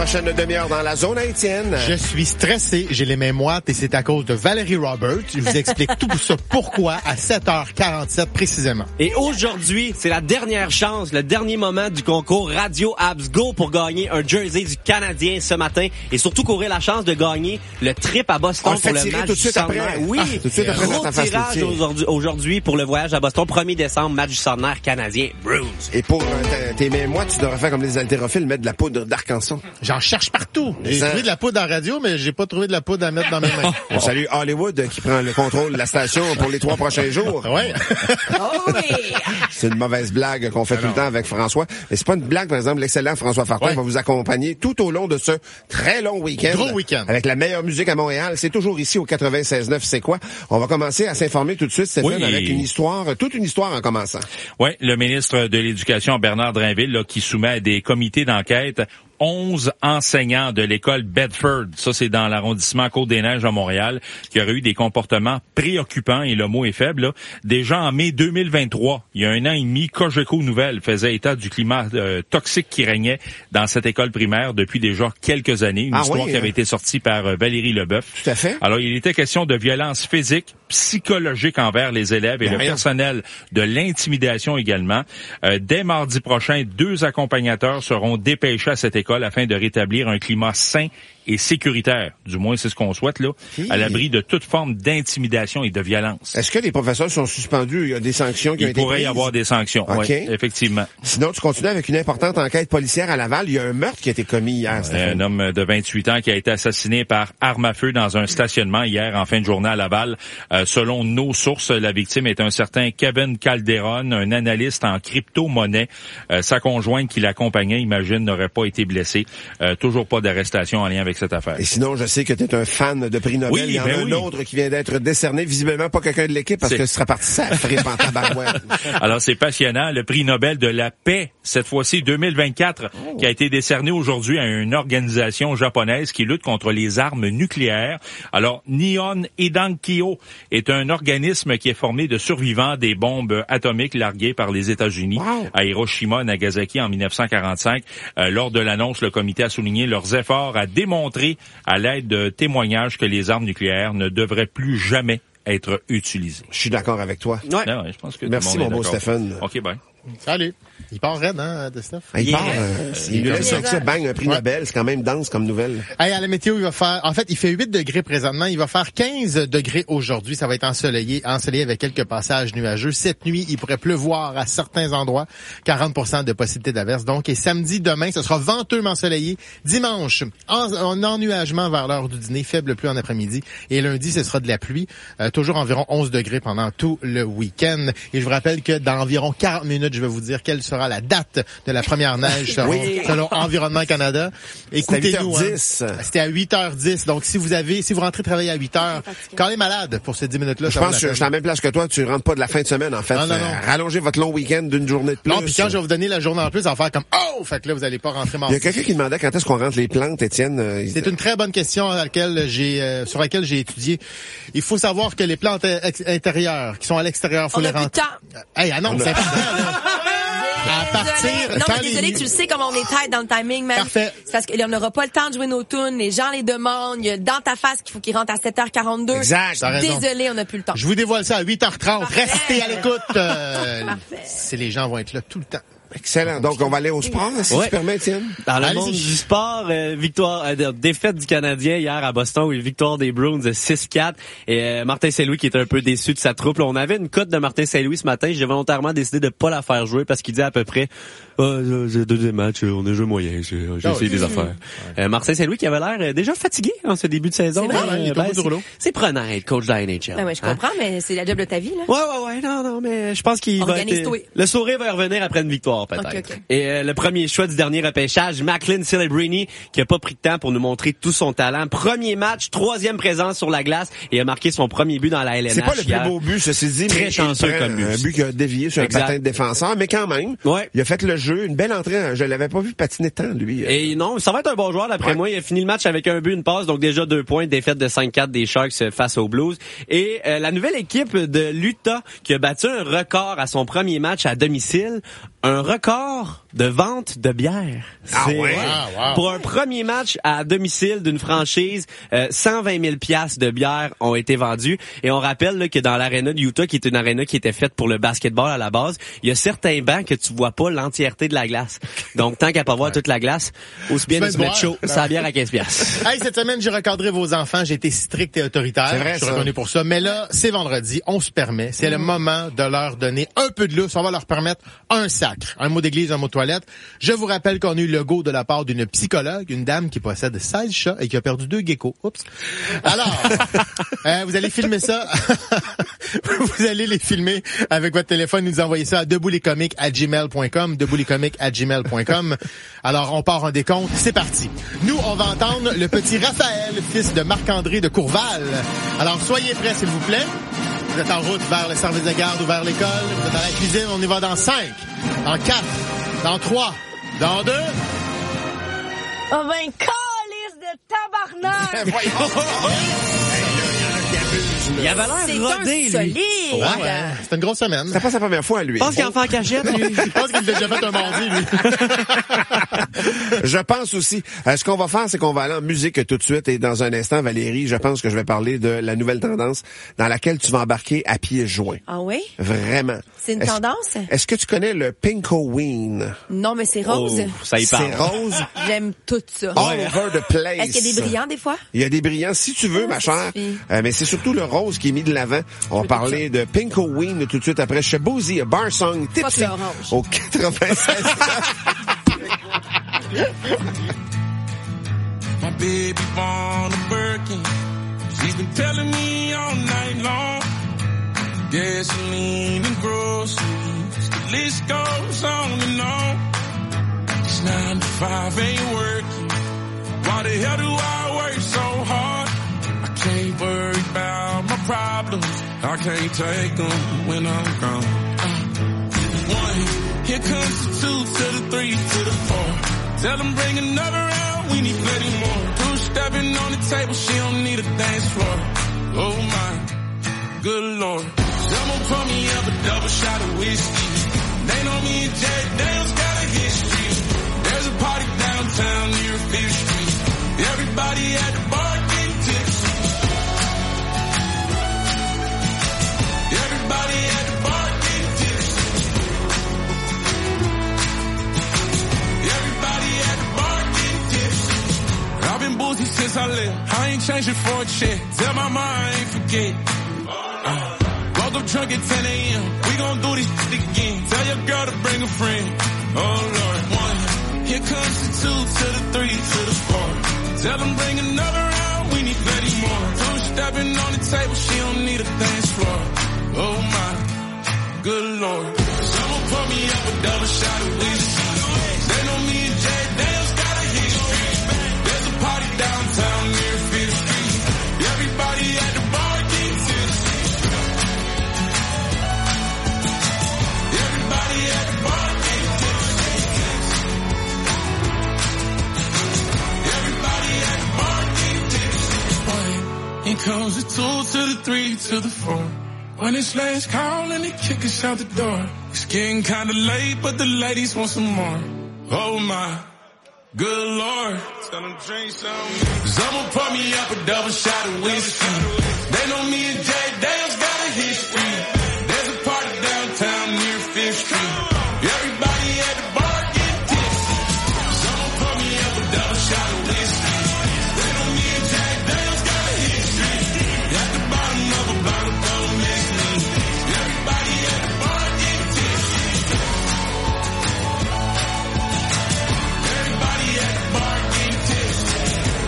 prochaine demi-heure dans la zone haïtienne. Je suis stressé, j'ai les mains moites et c'est à cause de Valérie Roberts. Je vous explique tout ça pourquoi à 7h47 précisément. Et aujourd'hui, c'est la dernière chance, le dernier moment du concours Radio Abs Go pour gagner un jersey du Canadien ce matin et surtout courir la chance de gagner le trip à Boston pour le match tout de suite du après. Centenaire. Oui, tout de suite après gros tirage aujourd'hui pour le voyage à Boston, 1er décembre, match du Centenaire canadien Bruins. Et pour tes mains moites, tu devrais faire comme les haltérophiles, mettre de la poudre d'arc-en-ciel. J'en cherche partout. J'ai trouvé de la poudre en radio, mais j'ai pas trouvé de la poudre à mettre dans mes mains. On salue Hollywood qui prend le contrôle de la station pour les 3 prochains jours. Ouais. Oh oui! C'est une mauvaise blague qu'on fait tout le temps avec François. Mais c'est pas une blague, par exemple, l'excellent François Farton va vous accompagner tout au long de ce très long week-end. Gros week-end. Avec la meilleure musique à Montréal. C'est toujours ici au 96.9. C'est quoi? On va commencer à s'informer tout de suite, Stéphane, avec une histoire, toute une histoire en commençant. Oui, le ministre de l'Éducation, Bernard Drinville, là, qui soumet à des comités d'enquête 11 enseignants de l'école Bedford, ça c'est dans l'arrondissement Côte-des-Neiges à Montréal, qui auraient eu des comportements préoccupants, et le mot est faible, là. Déjà en mai 2023, il y a 1 an et demi, Cogeco Nouvelles faisait état du climat toxique qui régnait dans cette école primaire depuis déjà quelques années. Une histoire qui avait été sortie par Valérie Leboeuf. Tout à fait. Alors, il était question de violence physique, psychologique envers les élèves et le personnel, de l'intimidation également. Dès mardi prochain, 2 accompagnateurs seront dépêchés à cette école afin de rétablir un climat sain et sécuritaire, du moins c'est ce qu'on souhaite là, à l'abri de toute forme d'intimidation et de violence. Est-ce que les professeurs sont suspendus? Il y a des sanctions qui ont été prises? Il pourrait y avoir des sanctions, oui, effectivement. Sinon, tu continues avec une importante enquête policière à Laval. Il y a un meurtre qui a été commis hier. Un homme de 28 ans qui a été assassiné par arme à feu dans un stationnement hier en fin de journée à Laval. Selon nos sources, la victime est un certain Kevin Calderon, un analyste en crypto-monnaie. Sa conjointe qui l'accompagnait, imagine, n'aurait pas été blessée. Toujours pas d'arrestation en lien avec cette affaire. Et sinon, je sais que tu es un fan de prix Nobel. Oui, il y en a un autre qui vient d'être décerné, visiblement pas quelqu'un de l'équipe, parce que ce sera parti ça fripe en tabarouette. Alors, c'est passionnant. Le prix Nobel de la paix, cette fois-ci 2024, qui a été décerné aujourd'hui à une organisation japonaise qui lutte contre les armes nucléaires. Alors, Nihon Hidankyo est un organisme qui est formé de survivants des bombes atomiques larguées par les États-Unis à Hiroshima et Nagasaki en 1945. Lors de l'annonce, le comité a souligné leurs efforts à démontrer à l'aide de témoignages que les armes nucléaires ne devraient plus jamais être utilisées. Je suis d'accord avec toi. Ouais, je pense que merci, mon beau Stéphane. OK, bye. Salut. Il part raide, hein, de Steph? Il part, il nous laisse avec ça, bang, un prix Nobel. C'est quand même dense comme nouvelle. Hey, à la météo, il va faire, en fait, il fait 8 degrés présentement. Il va faire 15 degrés aujourd'hui. Ça va être ensoleillé avec quelques passages nuageux. Cette nuit, il pourrait pleuvoir à certains endroits. 40% de possibilité d'averse. Donc, et samedi, demain, ce sera venteux mais ensoleillé. Dimanche, en ennuagement vers l'heure du dîner, faible pluie en après-midi. Et lundi, ce sera de la pluie. Toujours environ 11 degrés pendant tout le week-end. Et je vous rappelle que dans environ 40 minutes, je vais vous dire quelle sera la date de la première neige selon Environnement Canada. Écoutez-nous. C'était à 8h10. Donc, si vous rentrez travailler à 8h, quand les malades pour ces 10 minutes-là, je pense que je suis à la même place que toi. Tu rentres pas de la fin de semaine, en fait. Non. Rallongez votre long week-end d'une journée de plus. Non, puis quand je vais vous donner la journée en plus, ça va faire comme « Oh! » Fait que là, vous allez pas rentrer mardi. Il y a quelqu'un qui demandait quand est-ce qu'on rentre les plantes, Étienne. C'est une très bonne question sur laquelle j'ai étudié. Il faut savoir que les plantes intérieures qui sont à l'extérieur, faut les rentrer. Hey, c'est important, là. À partir... Non, mais désolé, tu le sais comment on est tight dans le timing, même. Parfait. C'est parce qu'on n'aura pas le temps de jouer nos tunes. Les gens les demandent. Il y a dans ta face qu'il faut qu'ils rentrent à 7h42. Exact. Désolé, on n'a plus le temps. Je vous dévoile ça à 8h30. Parfait. Restez à l'écoute. Les gens vont être là tout le temps. Excellent. Donc, on va aller au sport, si tu permets, Étienne. Dans le monde du sport, défaite du Canadien hier à Boston, une victoire des Bruins de 6-4. Et Martin Saint-Louis qui était un peu déçu de sa troupe. Là, on avait une cote de Martin Saint-Louis ce matin. J'ai volontairement décidé de pas la faire jouer parce qu'il dit à peu près deuxième match, on est jeu moyen. J'ai essayé des affaires. Martin Saint-Louis qui avait l'air déjà fatigué en ce début de saison. C'est prenant être coach de la NHL. Ben ouais, je comprends, mais c'est la job de ta vie, là. Ouais. Non, mais je pense qu'il va être... Le sourire va revenir après une victoire, peut-être. Okay. Et le premier choix du dernier repêchage, Macklin Celebrini, qui a pas pris de temps pour nous montrer tout son talent. Premier match, 3e présence sur la glace et a marqué son premier but dans la LNH. C'est pas le plus beau but, ceci dit. Très chanceux comme but. Un but qui a dévié sur un patin de défenseur, mais quand même, il a fait le jeu, une belle entrée. Je l'avais pas vu patiner tant, lui. Et non, ça va être un bon joueur, d'après moi. Il a fini le match avec un but, une passe, donc déjà 2 points, défaite de 5-4 des Sharks face aux Blues. Et la nouvelle équipe de l'Utah qui a battu un record à son premier match à domicile, un record de vente de bière. Ah ouais? Wow. Pour un premier match à domicile d'une franchise, 120 000 piastres de bière ont été vendus. Et on rappelle là, que dans l'aréna de Utah, qui est une aréna qui était faite pour le basketball à la base, il y a certains bancs que tu vois pas l'entièreté de la glace. Donc, tant qu'à pas voir toute la glace, aussi bien de se mettre chaud, ça bière à 15 piastres. Hey, cette semaine, j'ai recadré vos enfants. J'ai été strict et autoritaire. C'est vrai, je suis ça. reconnu pour ça. Mais là, c'est vendredi. On se permet. C'est le moment de leur donner un peu de lousse. On va leur permettre un sacre. Un mot d'église, un mot de toilette. Je vous rappelle qu'on a eu le go de la part d'une psychologue, une dame qui possède 16 chats et qui a perdu 2 geckos. Oups. Alors, vous allez filmer ça. Vous allez les filmer avec votre téléphone. Nous envoyer ça à deboutlescomiques@gmail.com. deboutlescomiques@gmail.com. Alors, on part en décompte. C'est parti. Nous, on va entendre le petit Raphaël, fils de Marc-André de Courval. Alors, soyez prêts, s'il vous plaît. Vous êtes en route vers le service de garde ou vers l'école. Vous êtes dans la cuisine. On y va dans 5, dans 4, dans 3, dans 2. Oh ben, calice de tabarnak! Il avait l'air C'est rodé, un lui. solide. Ouais. C'est une grosse semaine. C'est pas sa première fois, lui. Je pense qu'il en fait en cachette, lui. Je pense qu'il a déjà fait un mardi, lui. Je pense aussi. Ce qu'on va faire, c'est qu'on va aller en musique tout de suite. Et dans un instant, Valérie, je pense que je vais parler de la nouvelle tendance dans laquelle tu vas embarquer à pieds joints. Ah oui? Vraiment. C'est une tendance? Est-ce que tu connais le Pinkoween? Non, mais c'est rose. Oh, ça y parle. C'est rose. J'aime tout ça. All over the place. Est-ce qu'il y a des brillants des fois? Il y a des brillants, si tu veux, ma chère. Mais c'est surtout le rose qui est mis de l'avant. On va parler de Pinkoween tout de suite après chez Boozy, Bar Song Tipsy au 96. My baby born a Birkin. She's been telling me all night long. Gasoline and groceries. The list goes on and on. This 9 to 5 ain't working. Why the hell do I work so hard? I can't worry about my problems. I can't take them when I'm gone. 1, here comes the 2 to the 3 to the 4. Tell them bring another round, we need plenty more. 2 stepping on the table, she don't need a dance floor. Oh my, good Lord. Someone pour me up a double shot of whiskey. They know me and Jay Dale's got a history. There's a party downtown near 5th Street. Everybody at the bar getting tipsy. Everybody at the bar getting tipsy. Everybody at the bar getting tipsy. I've been boozy since I left. I ain't changing for a check. Tell my mom I ain't forget. Woke up drunk at 10 a.m. We gon' do this shit again. Tell your girl to bring a friend. Oh Lord. 1, here comes the 2 to the 3 to the 4. Tell them bring another round, we need plenty more. 2 stepping on the table, she don't need a dance floor. Oh my, good Lord. Someone pour me up a double shot of whiskey. They know me and Jay Dale's got a history. There's a party downtown near 5th Street. Everybody at the bar getting tipsy. Everybody at the bar getting tipsy. Everybody at the bar getting tipsy. Here comes the 2 to the 3 to the 4. When it's last call and they kick us out the door. It's getting kinda late, but the ladies want some more. Oh my, good Lord. Tell them drink some. Someone pour me up a double shot of whiskey. They know me and Jay Dale's got a history. There's a party downtown near 5th Street. Everybody at the bar getting tipsy. Someone pour me up a double shot of whiskey. They know me and Jay Dale's got a history. At the bottom of a bottle, don't miss me. Everybody at the bar getting tipsy. Everybody at the bar getting tipsy.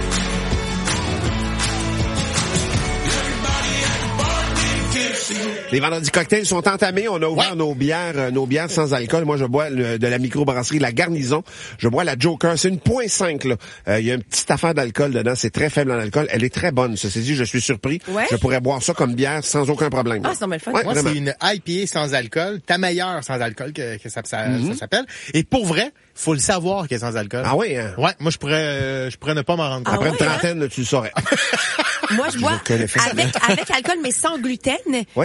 Everybody at the bar getting tipsy. Les vendredis cocktails sont entamés. On a ouvert nos bières sans alcool. Moi, je bois de la microbrasserie La Garnison. Je bois la Joker. C'est une 0.5, là. Il y a une petite affaire d'alcool dedans. C'est très faible en alcool. Elle est très bonne. Ceci dit, je suis surpris. Ouais. Je pourrais boire ça comme bière sans aucun problème. Ah, c'est normal fun. Ouais, Moi, vraiment. c'est une IPA sans alcool, ta meilleure sans alcool que ça s'appelle. Et pour vrai, faut le savoir qu'elle est sans alcool. Ah oui, hein? Ouais, moi je pourrais ne pas m'en rendre compte. Après ouais, une trentaine, là, tu le saurais. Moi, je bois connais avec alcool, mais sans gluten. Oui. Parce que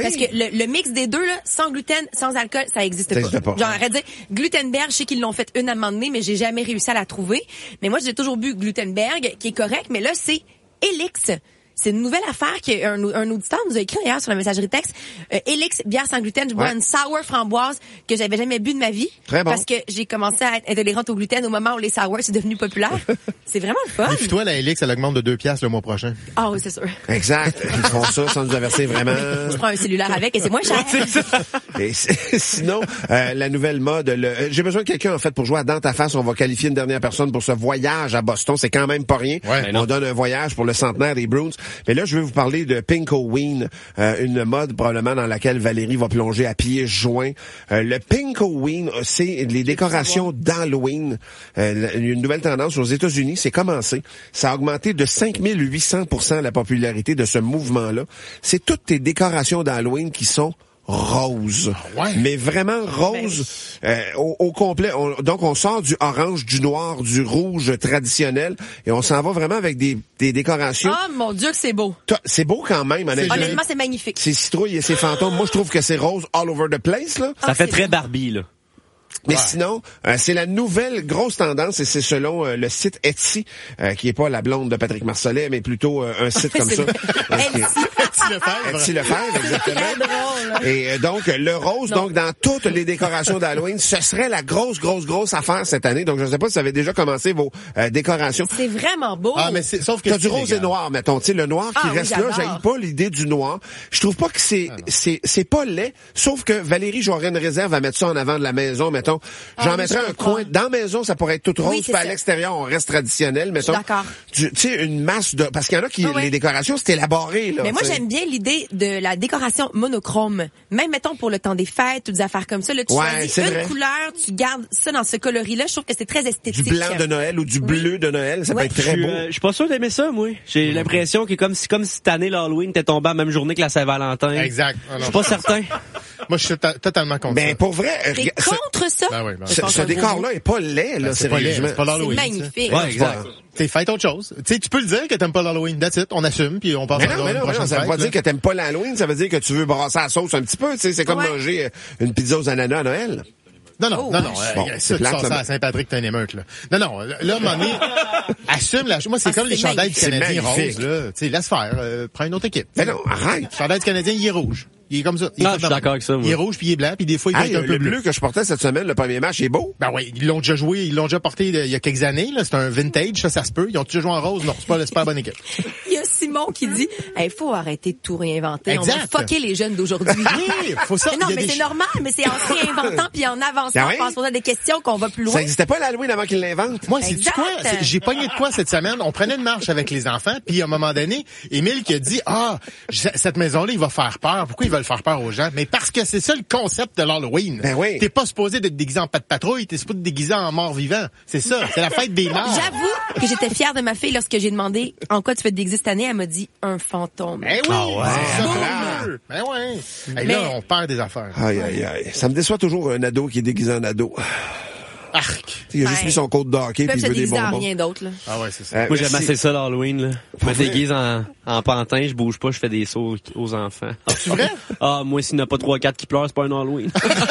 le mix des deux, là, sans gluten, sans alcool, ça existe pas. Genre, arrête de dire, Glutenberg, je sais qu'ils l'ont fait une à un moment donné, mais j'ai jamais réussi à la trouver. Mais moi, j'ai toujours bu Glutenberg, qui est correct, mais là, c'est Elix. C'est une nouvelle affaire qu'un auditeur nous a écrit d'ailleurs sur la messagerie texte. Elix, bière sans gluten. Je bois une sour framboise que j'avais jamais bu de ma vie. Très bon. Parce que j'ai commencé à être intolérante au gluten au moment où les sour c'est devenu populaire. C'est vraiment le fun. Et toi, la Elix, elle augmente de 2 piastres le mois prochain. Ah oui, c'est sûr. Exact. Ils font ça sans nous avertir vraiment. Tu prends un cellulaire avec et c'est moins cher. Et sinon, la nouvelle mode, j'ai besoin de quelqu'un, en fait, pour jouer à Dans ta face. On va qualifier une dernière personne pour ce voyage à Boston. C'est quand même pas rien. Ouais, on donne un voyage pour le centenaire des Bruins. Mais là, je vais vous parler de Pinkoween, une mode probablement dans laquelle Valérie va plonger à pieds joints. Le Pinkoween, c'est les décorations d'Halloween. Une nouvelle tendance aux États-Unis, c'est commencé. Ça a augmenté de 5800% la popularité de ce mouvement-là. C'est toutes tes décorations d'Halloween qui sont rose. Mais vraiment rose au complet. Donc, on sort du orange, du noir, du rouge traditionnel et on s'en va vraiment avec des décorations. Oh mon Dieu que c'est beau. C'est beau quand même, honnêtement. Honnêtement, c'est magnifique. C'est citrouille et c'est fantômes. Moi, je trouve que c'est rose all over the place, là. Ça fait très Barbie, là. Mais sinon, c'est la nouvelle grosse tendance et c'est selon le site Etsy, qui est pas la blonde de Patrick Marcelet, mais plutôt un site comme ça. Etsy Lefebvre, exactement. Et donc, le rose, donc dans toutes les décorations d'Halloween, ce serait la grosse affaire cette année. Donc, je ne sais pas si vous avez déjà commencé vos décorations. C'est vraiment beau. Ah, mais sauf que t'as du rose et noir, mettons. Tu sais, le noir qui reste là, j'aime pas l'idée du noir. Je trouve pas que c'est pas laid, sauf que Valérie, j'aurais une réserve à mettre ça en avant de la maison, mettons. J'en mettrais un coin. Dans la maison, ça pourrait être tout rose, puis à l'extérieur, on reste traditionnel, mettons. D'accord. Tu sais, une masse de... Parce qu'il y en a qui, les décorations, c'est élaboré, là. Mais moi, j'aime bien l'idée de la décoration monochrome. Même, mettons, pour le temps des fêtes ou des affaires comme ça, là, tu choisis une couleur, tu gardes ça dans ce coloris-là. Je trouve que c'est très esthétique. Du blanc de Noël ou du bleu de Noël, ça peut être très beau. Je suis pas sûr d'aimer ça, moi. J'ai l'impression que comme si cette année, l'Halloween t'es tombé à la même journée que la Saint-Valentin. Exact. Je suis pas certain. Moi, je suis totalement contre ça. Ben, pour vrai... T'es contre ça? Ben oui, ce décor-là est pas laid, là. C'est pas laid, c'est pas l'Halloween. C'est magnifique. Ouais, exact. T'es fait autre chose. Tu sais, tu peux le dire que t'aimes pas l'Halloween. That's it. On assume, puis on passe à une prochaine ça veut pas dire que t'aimes pas l'Halloween, ça veut dire que tu veux brasser la sauce un petit peu. Tu sais, c'est comme manger une pizza aux ananas à Noël. Non. Bon, c'est plate, ça à Saint-Patrick, t'as une émeute, là. Non. Là, à un moment donné, assume la chose. Moi, c'est comme les chandails du Canadien roses, là. Tu sais, laisse faire. Prends une autre équipe. Mais non, arrête. Le chandail du Canadien, il est rouge. Il est comme ça. Non, je suis d'accord avec ça, moi. Il est rouge puis il est blanc puis des fois il est un peu bleu. Le bleu que je portais cette semaine, le premier match, il est beau. Ben oui, ils l'ont déjà joué, ils l'ont déjà porté il y a quelques années, là. C'est un vintage, ça se peut. Ils ont déjà joué en rose. Non, c'est pas la bonne équipe. Il y a Simon qui dit, faut arrêter de tout réinventer. Exact. On va fucker les jeunes d'aujourd'hui. Oui, faut ça. Mais non, mais c'est normal, mais c'est en se réinventant puis en avançant, en posant des questions qu'on va plus loin. Ça n'existait pas l'Halloween avant qu'ils l'inventent. Moi, c'est quoi? J'ai pogné de quoi cette semaine? On prenait une marche avec les enfants, puis à un moment donné, Émile qui a dit, cette maison-là, il va faire peur. Pourquoi ils veulent faire peur aux gens? Mais parce que c'est ça le concept de l'Halloween. Ben oui. T'es pas supposé d'être déguisé en patte patrouille, t'es supposé d'être déguisé en mort-vivant. C'est ça, c'est la fête des morts. J'avoue que j'étais fière de ma fille lorsque j'ai demandé en quoi tu fais te déguiser cette année. Elle m'a dit un fantôme. Ben oui, c'est ça. Ben oui. Et là, on perd des affaires. Aïe. Ça me déçoit toujours un ado qui est déguisé en ado. Arc. Il a juste mis son côte de hockey puis il veut des bonbons. Rien d'autre, là. Ah ouais, c'est ça. Moi, j'aime assez ça l'Halloween, là. Je me déguise en pantin, je bouge pas, je fais des sauts aux enfants. C'est vrai? Moi, s'il n'y en a pas 3-4 qui pleurent, c'est pas un Halloween.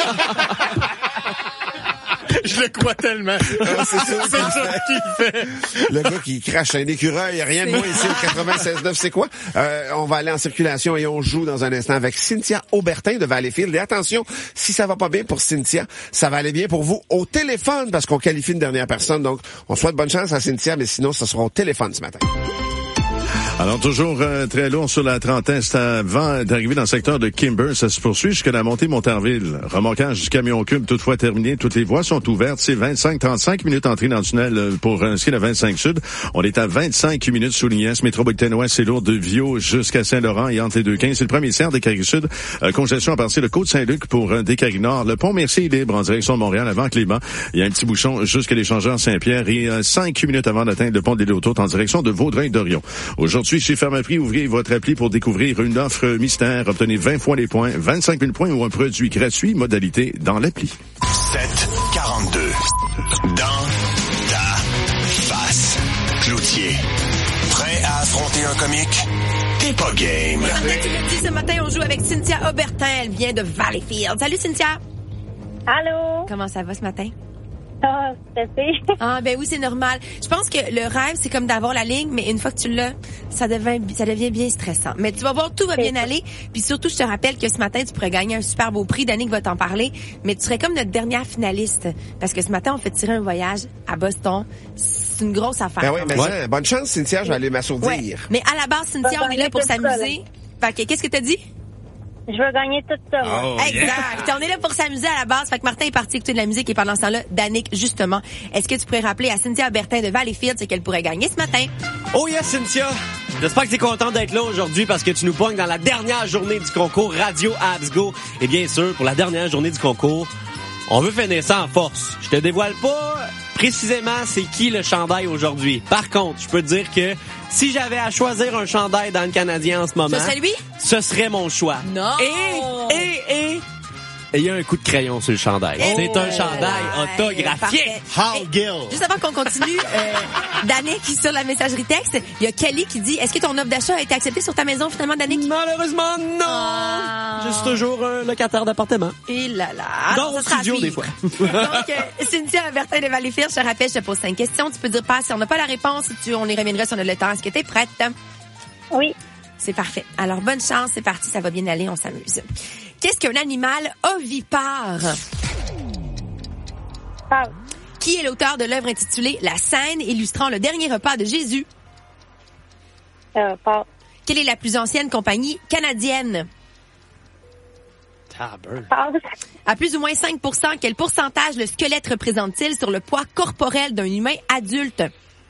Je le crois tellement. C'est ça qu'il fait. Le gars qui crache un écureuil, rien de moins ici au 96.9, c'est quoi? On va aller en circulation et on joue dans un instant avec Cynthia Aubertin de Valleyfield. Et attention, si ça va pas bien pour Cynthia, ça va aller bien pour vous au téléphone parce qu'on qualifie une dernière personne. Donc, on souhaite bonne chance à Cynthia, mais sinon, ça sera au téléphone ce matin. Alors, toujours très lourd sur la trentaine. C'est avant d'arriver dans le secteur de Kimber. Ça se poursuit jusqu'à la montée Montarville. Remorquage du camion cube, toutefois terminé. Toutes les voies sont ouvertes. C'est 25-35 minutes entrée dans le tunnel pour ce qui est la 25 Sud. On est à 25 minutes sous l'IS. Métropolitaine Ouest, c'est lourd de Viau jusqu'à Saint-Laurent et entre les deux 15. C'est le premier cerf des Carrés Sud. Congestion à partir de Côte-Saint-Luc pour des Carrés Nord. Le pont Mercier est libre en direction de Montréal avant Clément. Il y a un petit bouchon jusqu'à l'échangeur Saint-Pierre et 5 minutes avant d'atteindre le pont des Léotourtes en direction de Vaudreuil-Dorion. Aujourd'hui, chez Pharmaprix, ouvrez votre appli pour découvrir une offre mystère. Obtenez 20 fois les points, 25 000 points ou un produit gratuit. Modalité dans l'appli. 742. Dans ta face. Cloutier. Prêt à affronter un comique? t'es pas game. Martin, tu l'as dit, ce matin, on joue avec Cynthia Aubertin. Elle vient de Valleyfield. Salut, Cynthia. Allô? Comment ça va ce matin? Ah, stressé. Ah, ben oui, c'est normal. Je pense que le rêve, c'est comme d'avoir la ligne, mais une fois que tu l'as, ça devient bien stressant. Mais tu vas voir, tout va bien aller. Puis surtout, je te rappelle que ce matin, tu pourrais gagner un super beau prix. Danick va t'en parler. Mais tu serais comme notre dernière finaliste. Parce que ce matin, on fait tirer un voyage à Boston. C'est une grosse affaire. Ben oui, mais ça, bonne chance, Cynthia, je vais aller m'assourdir. Ouais. Mais à la base, Cynthia, on est là pour s'amuser. Fait que, qu'est-ce que t'as dit? Je veux gagner tout ça, moi. Oh, exact. On est là pour s'amuser à la base. Fait que Martin est parti écouter de la musique et pendant ce temps-là, Danick, justement, est-ce que tu pourrais rappeler à Cynthia Aubertin de Valleyfield ce qu'elle pourrait gagner ce matin? Oh yes, Cynthia! J'espère que tu es contente d'être là aujourd'hui parce que tu nous pognes dans la dernière journée du concours Radio Abs Go. Et bien sûr, pour la dernière journée du concours, on veut finir ça en force. Je te dévoile pas précisément c'est qui le chandail aujourd'hui. Par contre, je peux te dire que si j'avais à choisir un chandail dans le Canadien en ce moment... Ce serait lui? Ce serait mon choix. Non! Et il y a un coup de crayon sur le chandail. C'est un chandail autographié. Hal Gill. Juste avant qu'on continue, Danick, sur la messagerie texte, il y a Kelly qui dit, est-ce que ton offre d'achat a été acceptée sur ta maison finalement, Danick? Malheureusement, non! Je suis toujours un locataire d'appartement. Et là là. Dans au studio, des fois. Donc, Cynthia Aubertin de Valleyfield, je te rappelle, je te pose 5 questions. Tu peux dire pas si on n'a pas la réponse. On y reviendra si on a le temps. Est-ce que tu es prête? Oui. C'est parfait. Alors, bonne chance. C'est parti. Ça va bien aller. On s'amuse. Qu'est-ce qu'un animal ovipare? Qui est l'auteur de l'œuvre intitulée La scène illustrant le dernier repas de Jésus? Quelle est la plus ancienne compagnie canadienne? À plus ou moins 5%, quel pourcentage le squelette représente-t-il sur le poids corporel d'un humain adulte?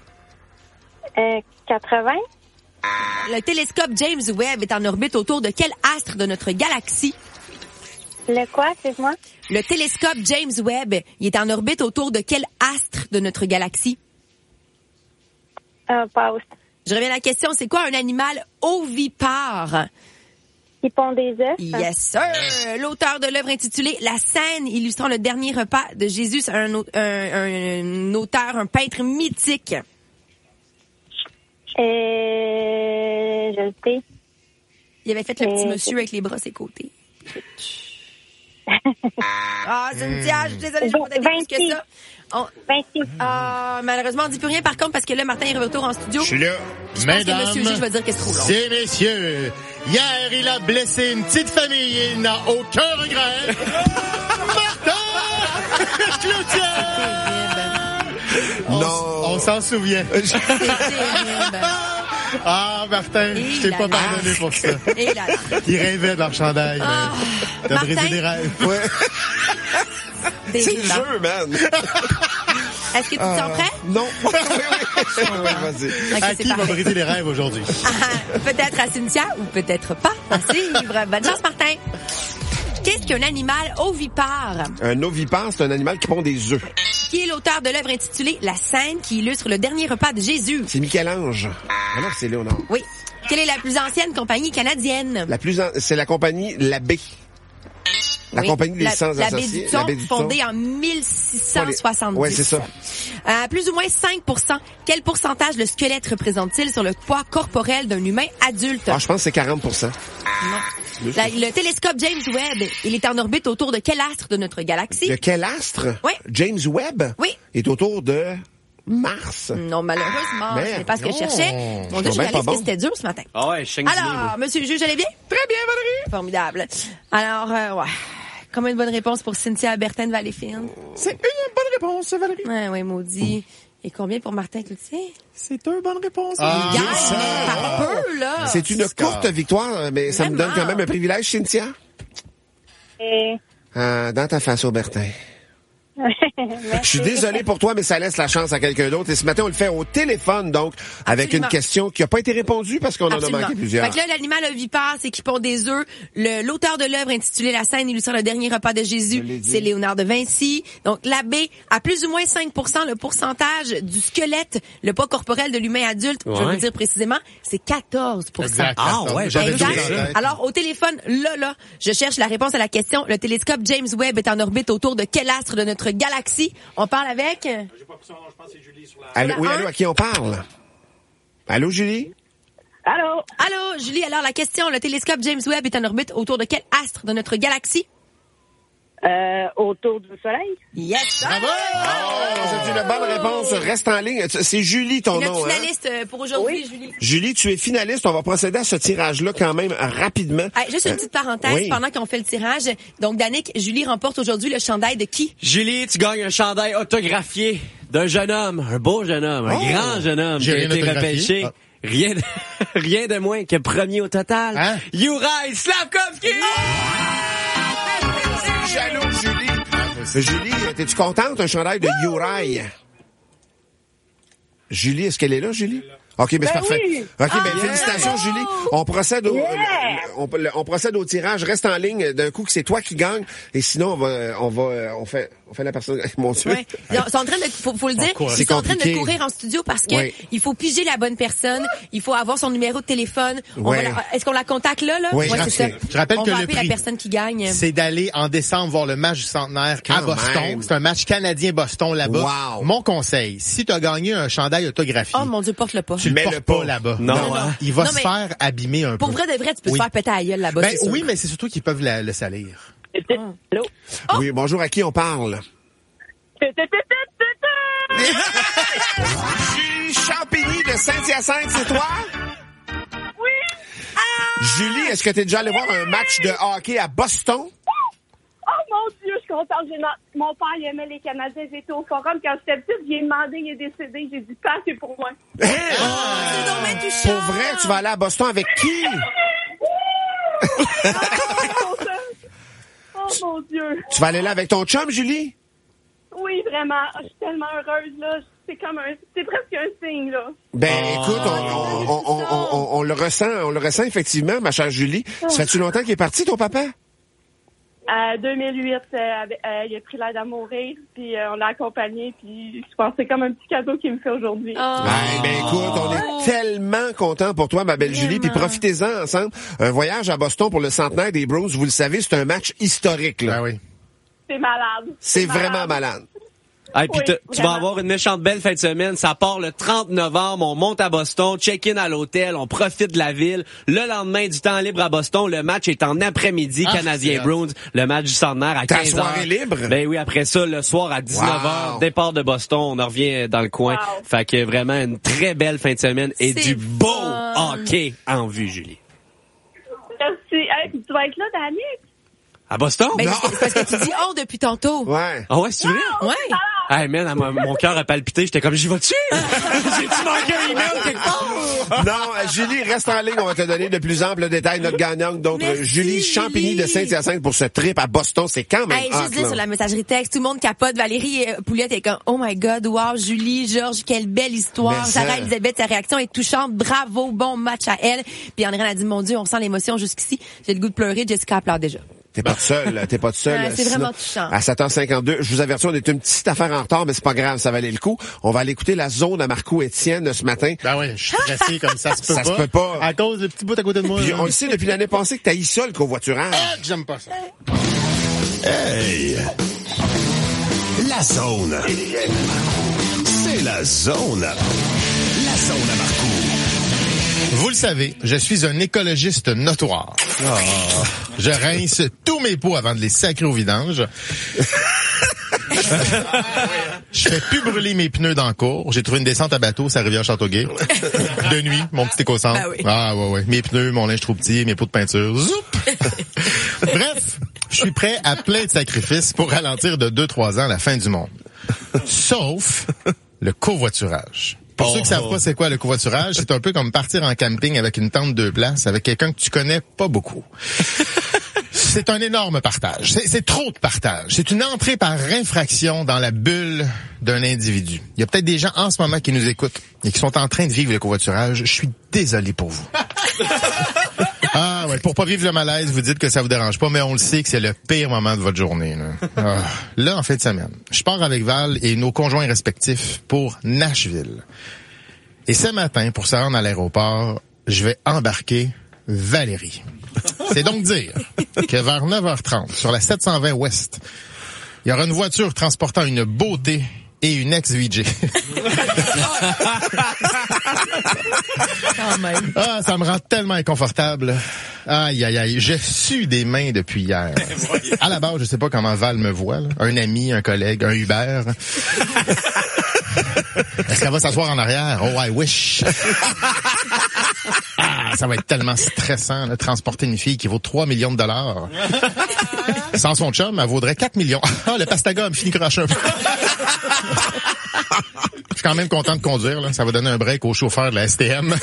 80. Le télescope James Webb est en orbite autour de quel astre de notre galaxie? Le quoi, excuse-moi? Le télescope James Webb, il est en orbite autour de quel astre de notre galaxie? Pause. Je reviens à la question, c'est quoi un animal ovipare? Qui pond des œufs? Yes, sir! L'auteur de l'œuvre intitulée La scène illustrant le dernier repas de Jésus, c'est un auteur, un peintre mythique. Je le sais. Il avait fait le petit monsieur avec les bras à ses côtés. Ah, Cynthia, je suis désolée, je vais pas plus que ça. 26. Malheureusement, on dit plus rien par contre parce que là, Martin est retour en studio. Je suis là. Je Mesdames, pense que Monsieur Juge va dire que c'est trop long. C'est messieurs. Hier, il a blessé une petite famille et il n'a aucun regret. Martin Cloutier! On s'en souvient. Ah, Martin, je t'ai pas pardonné pour ça. Il rêvait de leur chandail. T'as brisé des rêves. Ouais. C'est le jeu, man. Est-ce que tu te sens prêt? Non. Oui, vas-y. Okay, à qui va briser les rêves aujourd'hui? Peut-être à Cynthia ou peut-être pas. Bonne chance, Martin. Qu'est-ce qu'un animal ovipare? Un ovipare, c'est un animal qui pond des œufs. Qui est l'auteur de l'œuvre intitulée La scène qui illustre le dernier repas de Jésus? C'est Michel-Ange. Ah non, c'est Léonard. Oui. Quelle est la plus ancienne compagnie canadienne? C'est la compagnie Labbé. La compagnie des sans associés. Labbé du Thon, fondée en 1670. Ouais, c'est ça. Plus ou moins 5%. Quel pourcentage le squelette représente-t-il sur le poids corporel d'un humain adulte? Je pense que c'est 40%. Non. Le télescope James Webb, il est en orbite autour de quel astre de notre galaxie? De quel astre? Oui. James Webb? Oui. Est autour de Mars. Non, malheureusement, ce n'est pas ce que je cherchais. Mon Dieu, je réalise que c'était dur ce matin. Ah ouais, je Alors, monsieur le juge, allez bien? Très bien, Valérie. Formidable. Alors, ouais. Combien de bonnes réponses pour Cynthia Aubertin de Valleyfield? C'est une bonne réponse, Valérie. Ouais, maudit. Et combien pour Martin Cloutier? C'est une bonne réponse. Par peu, là. C'est une courte victoire, mais ça me donne quand même un privilège, Cynthia. Dans ta face, Aubertin. Je suis désolé pour toi, mais ça laisse la chance à quelqu'un d'autre. Et ce matin, on le fait au téléphone, donc, avec une question qui n'a pas été répondue parce qu'on en a manqué plusieurs. Fait que là, l'animal ovipare, c'est qui pond des œufs. L'auteur de l'œuvre intitulée La scène illustrant le dernier repas de Jésus, c'est Léonard de Vinci. Donc, l'abbé, à plus ou moins 5%, le pourcentage du squelette, le poids corporel de l'humain adulte, je vais vous dire précisément, c'est 14%. Exact. Ouais, j'avais dit ça. Alors, au téléphone, là, je cherche la réponse à la question. Le télescope James Webb est en orbite autour de quel astre de notre galaxie? On parle avec? J'ai pas son nom, je pense que c'est Julie sur la... Allô, oui, allô, à qui on parle? Allô, Julie? Allô? Allô, Julie, alors la question, le télescope James Webb est en orbite autour de quel astre de notre galaxie? Autour du soleil. Yes! Bravo! C'est une bonne réponse. Reste en ligne. C'est Julie, ton nom. Notre finaliste pour aujourd'hui, Julie. Julie, tu es finaliste. On va procéder à ce tirage-là quand même rapidement. Juste une petite parenthèse pendant qu'on fait le tirage. Donc, Danick, Julie remporte aujourd'hui le chandail de qui? Julie, tu gagnes un chandail autographié d'un jeune homme, un beau jeune homme, un grand jeune homme qui a été repêché. Rien de moins que premier au total. Hein? Juraj Slafkovský! Jaloux, Julie. Julie, t'es-tu contente? Un chandail de Juraj. Julie, est-ce qu'elle est là, Julie? OK, mais c'est parfait. Oui. OK, félicitations, Julie. On procède on procède au tirage. Reste en ligne. D'un coup, que c'est toi qui gagne. Et sinon, on fait la personne. Mon Dieu. Ouais. Ils sont en train de, faut le dire, ils sont en train de courir en studio parce que il faut piger la bonne personne. Il faut avoir son numéro de téléphone. Est-ce qu'on la contacte là? Oui, c'est ça. Je rappelle on que va le appeler prix, la personne qui gagne. C'est d'aller en décembre voir le match du centenaire à Boston. C'est un match canadien-Boston là-bas. Wow. Mon conseil, si tu as gagné un chandail autographié. Oh mon Dieu, porte-le pas. Tu le portes pas là-bas. Non. Il va se faire abîmer un peu. Pour vrai de vrai, tu peux te faire péter à la gueule là-bas. Oui, mais c'est surtout qu'ils peuvent le salir. Allô? Oui, bonjour, à qui on parle? Julie Champigny de Saint-Hyacinthe, c'est toi? Oui! Julie, est-ce que tu es déjà allé voir un match de hockey à Boston? Oh mon Dieu, je suis contente. Mon père, il aimait les Canadiens. J'étais au forum quand j'étais petite. J'ai demandé, il est décédé. J'ai dit, pas, c'est pour moi. C'est dommage touchant. Pour vrai, tu vas aller à Boston avec qui? Oh mon Dieu. Tu vas aller là avec ton chum, Julie? Oui, vraiment. Je suis tellement heureuse, là. C'est presque un signe, là. Écoute, on le ressent effectivement, ma chère Julie. Ça fait-tu longtemps qu'il est parti, ton papa? 2008, il a pris l'aide à mourir, puis on l'a accompagné, puis je pense que c'est comme un petit cadeau qu'il me fait aujourd'hui. Écoute, on est tellement contents pour toi, ma belle Julie, puis profitez-en ensemble. Un voyage à Boston pour le centenaire des Bruins, vous le savez, c'est un match historique, là. Oui. C'est malade. C'est vraiment malade. Puis tu vas avoir une méchante belle fin de semaine. Ça part le 30 novembre. On monte à Boston, check-in à l'hôtel, on profite de la ville. Le lendemain, du temps libre à Boston. Le match est en après-midi, Canadien Bruins. Le match du centenaire à 15h. Ta soirée libre? Ben oui, après ça, le soir à 19h, départ de Boston. On en revient dans le coin. Fait que vraiment une très belle fin de semaine et du beau hockey en vue, Julie. Merci. Tu vas être là, Danick? À Boston? C'est parce que tu dis depuis tantôt. Ouais. Ah ouais, c'est vrai? Ouais. Hey man, mon cœur a palpité. J'étais comme, j'y vais-tu? J'ai-tu manqué un email quelque part? Non, Julie, reste en ligne. On va te donner de plus amples détails. Notre gagnante, donc Julie Champigny de Saint-Hyacinthe pour ce trip à Boston. C'est quand même juste dire sur la messagerie texte, tout le monde capote. Valérie Poulette est comme, oh my God, wow, Julie, Georges, quelle belle histoire. Sarah Elisabeth, sa réaction est touchante. Bravo, bon match à elle. Puis André a dit, mon Dieu, on sent l'émotion jusqu'ici. J'ai le goût de pleurer. Jessica pleure déjà. T'es pas de seul. C'est vraiment touchant. À 7h52, je vous avertis, on est une petite affaire en retard, mais c'est pas grave, ça valait le coup. On va aller écouter la zone à Marco Étienne ce matin. Ben oui, je suis stressé comme ça se peut pas. Ça se peut pas. À cause du petit bout à côté de moi. Puis on le sait depuis l'année passée que t'as eu ça, le covoiturage. J'aime pas ça. Hey! La zone. C'est la zone. La zone à Marco. Vous le savez, je suis un écologiste notoire. Je rince tous mes pots avant de les sacrer au vidange. Je fais plus brûler mes pneus dans le cours. J'ai trouvé une descente à bateau, ça rivière Châteauguay. De nuit, mon petit éco-centre. Ouais. Mes pneus, mon linge trop petit, mes pots de peinture. Zoup! Bref, je suis prêt à plein de sacrifices pour ralentir de 2-3 ans la fin du monde. Sauf le covoiturage. Pour ceux qui savent pas c'est quoi le covoiturage, c'est un peu comme partir en camping avec une tente 2 places avec quelqu'un que tu connais pas beaucoup. C'est un énorme partage. C'est trop de partage. C'est une entrée par infraction dans la bulle d'un individu. Il y a peut-être des gens en ce moment qui nous écoutent et qui sont en train de vivre le covoiturage. Je suis désolé pour vous. Pour pas vivre le malaise, vous dites que ça vous dérange pas, mais on le sait que c'est le pire moment de votre journée. Là, en fin de semaine, je pars avec Val et nos conjoints respectifs pour Nashville. Et ce matin, pour se rendre à l'aéroport, je vais embarquer Valérie. C'est donc dire que vers 9h30, sur la 720 Ouest, il y aura une voiture transportant une beauté et une ex-VJ. Quand même. Ah, ça me rend tellement inconfortable. Aïe, aïe, aïe. Je sue des mains depuis hier. À la base, je sais pas comment Val me voit, là. Un ami, un collègue, un Uber. Est-ce qu'elle va s'asseoir en arrière? Oh, I wish. Ah, ça va être tellement stressant, là, transporter une fille qui vaut 3 millions de dollars. Sans son chum, elle vaudrait 4 millions. Ah, le pastaga me finit croche un peu. Je suis quand même content de conduire, là. Ça va donner un break au chauffeur de la STM.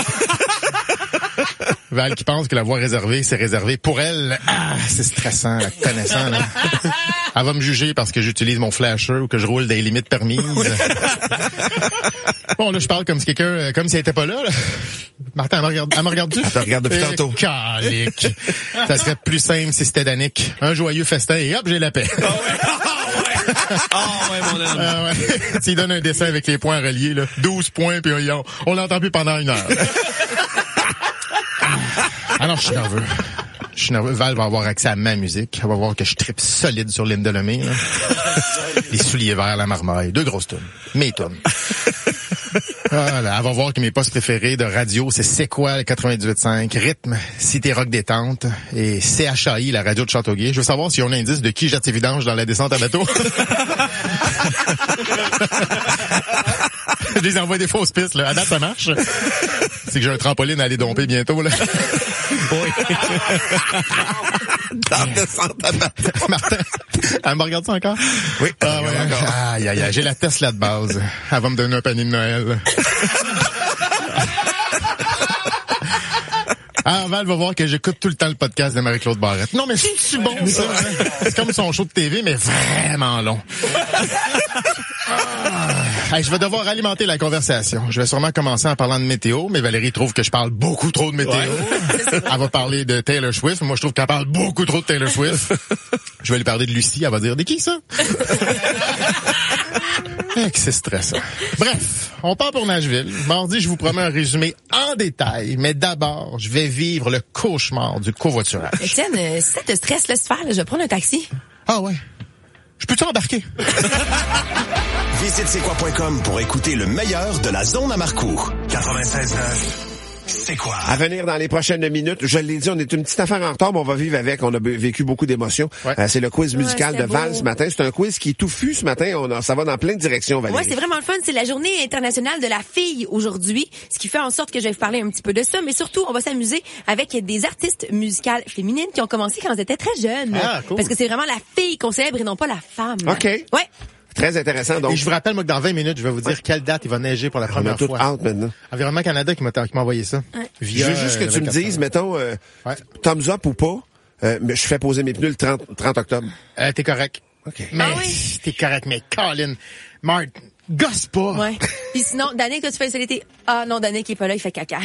Val qui pense que la voie réservée, c'est réservé pour elle. Ah, c'est stressant, la connaissant, là. Elle va me juger parce que j'utilise mon flasher ou que je roule des limites permises. Bon, là, je parle comme si quelqu'un, comme si elle était pas là. Martin, elle me regarde-tu? Elle te regarde depuis tantôt. Calique. Ça serait plus simple si c'était Danick. Un joyeux festin et hop, j'ai la paix. Ah ouais, mon homme. Ouais. S'il donne un dessin avec les points reliés, là, 12 points, puis on l'entend plus pendant 1 heure. Ah non, je suis nerveux. Je suis nerveux. Val va avoir accès à ma musique. Elle va voir que je tripe solide sur Linda Lemay. Les souliers verts, la marmaille. 2 grosses tunes. Mes tunes. Voilà. Elle va voir que mes postes préférés de radio, c'est quoi le 98.5, Rythme, Cité Rock Détente et CHAI, la radio de Châteauguay. Je veux savoir si on a un indice de qui jette ses vidanges dans la descente à bateau. Je les envoie des fausses pistes, là. À date, ça marche. C'est que j'ai un trampoline à aller domper bientôt, là. Oui. Dans la descente à bateau. Martin, elle me regarde ça encore? Oui. Ah, ouais. Aïe, aïe, aïe. J'ai la Tesla de base. Elle va me donner un panier de Noël. Ah, Val va voir que j'écoute tout le temps le podcast de Marie-Claude Barrette. Non, mais c'est bon, ça. Hein? C'est comme son show de TV, mais vraiment long. Hey, je vais devoir alimenter la conversation. Je vais sûrement commencer en parlant de météo, mais Valérie trouve que je parle beaucoup trop de météo. Ouais. Elle va parler de Taylor Swift. Moi, je trouve qu'elle parle beaucoup trop de Taylor Swift. Je vais lui parler de Lucie. Elle va dire, de qui ça? Que c'est stressant. Bref, on part pour Nashville. Mardi, je vous promets un résumé en détail, mais d'abord, je vais vivre le cauchemar du covoiturage. Étienne, si ça te stresse, laisse faire, je vais prendre un taxi. Ah ouais. Je peux-tu embarquer? Visite c'est-quoi.com pour écouter le meilleur de la zone à Marcourt. 96.9. C'est quoi? À venir dans les prochaines minutes. Je l'ai dit, on est une petite affaire en retard, mais on va vivre avec. On a vécu beaucoup d'émotions. Ouais. C'est le quiz musical de Val ce matin. C'est un quiz qui est touffu ce matin. Ça va dans plein de directions, Valérie. Ouais, c'est vraiment le fun. C'est la journée internationale de la fille aujourd'hui, ce qui fait en sorte que je vais vous parler un petit peu de ça. Mais surtout, on va s'amuser avec des artistes musicales féminines qui ont commencé quand elles étaient très jeunes. Ah, cool. Parce que c'est vraiment la fille qu'on célèbre et non pas la femme. OK. Ouais. Très intéressant. Donc, et je vous rappelle, moi, que dans 20 minutes, je vais vous dire quelle date il va neiger pour la première fois. On a tout hâte maintenant. Environnement Canada qui m'a envoyé ça. Ouais. Je veux juste que tu me dises, mettons, thumbs up ou pas, mais je fais poser mes pneus le 30 octobre. T'es correct. OK. Mais t'es correct, mais Colin, Mark, gosse pas. Ouais. Puis sinon, Danick, toi, tu fais le l'été. Ah non, Danick qui est pas là, il fait caca.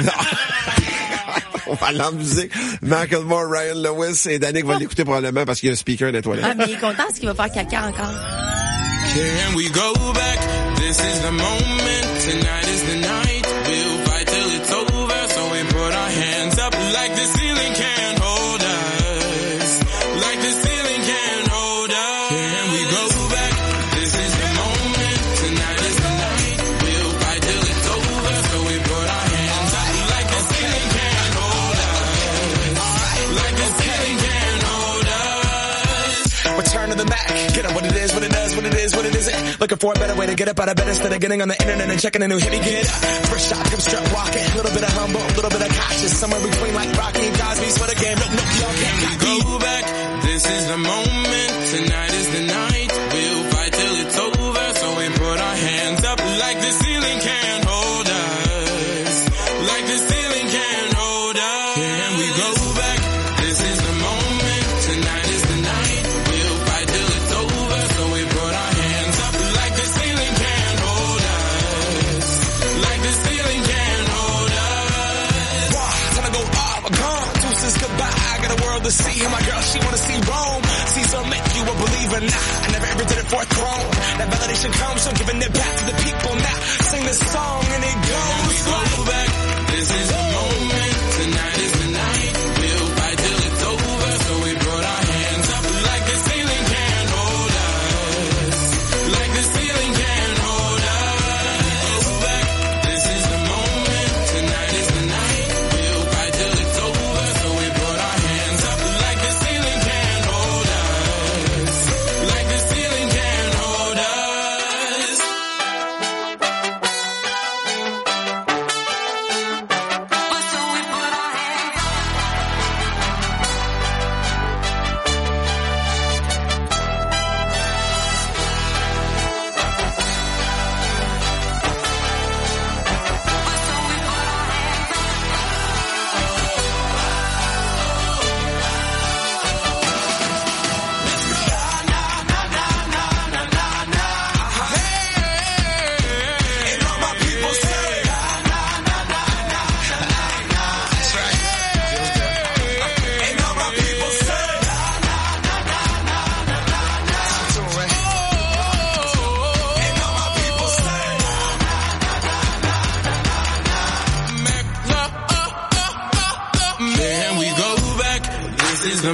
On va l'emmuser. Macklemore, Ryan Lewis et Danick va l'écouter probablement parce qu'il y a un speaker des toilettes. Ah, mais il est content parce qu'il va faire caca encore. Can we go back? This is the moment. Tonight is the night. We'll fight till it's over. So we put our hands up like the ceiling can't hold us. Like the ceiling can't hold us. Can we go back? This is the moment. Tonight is the night. We'll fight till it's over. So we put our hands up like the ceiling can't hold us. Like the ceiling can't hold us. Return to the Mac. Get up what it is, what it does, what it is, what it isn't. Looking for a better way to get up out of bed instead of getting on the internet and checking a new hit. Me get up. First shot, come strut walking. A little bit of humble, a little bit of cautious. Somewhere between like Rocky and Cosby's for the game. Nope, y'all can't go back. This is the moment. Tonight is the night. We'll fight till it's over. So we put our hands up like the ceiling can't hold us. Like the ceiling can't hold us. Can we go back? This is the moment. Tonight is the night. We'll fight till it's over. So we put our hands up like the ceiling can't hold us. Like the ceiling can't hold us. Wow, time to go up, gone. Deuces goodbye. I got a world to see. And my girl, she wanna see Rome. Caesar make you a believer. Nah, I never ever did it for a throne. That validation comes from giving it back to the people. Now sing this song and it goes like. Go back. This is the moment. Tonight is the night. We'll fight till it's over. So we put our hands up like the ceiling can't hold us. Like the ceiling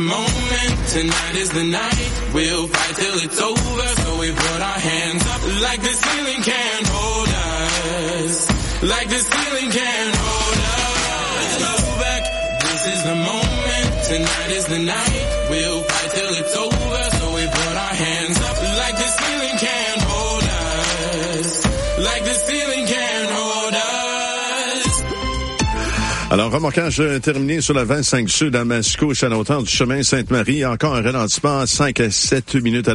moment. Tonight is the night. We'll fight till it's over. So we put our hands up like the ceiling can't hold us. Like the ceiling can't hold us. Let's go back. This is the moment. Tonight is the night. We'll fight till it's over. So we put our hands up like the ceiling can't hold us. Like the ceiling can't hold us. Alors, remorquage terminé sur la 25 Sud à Mascouche à l'auteur du chemin Sainte-Marie. Encore un ralentissement, 5 à 7 minutes à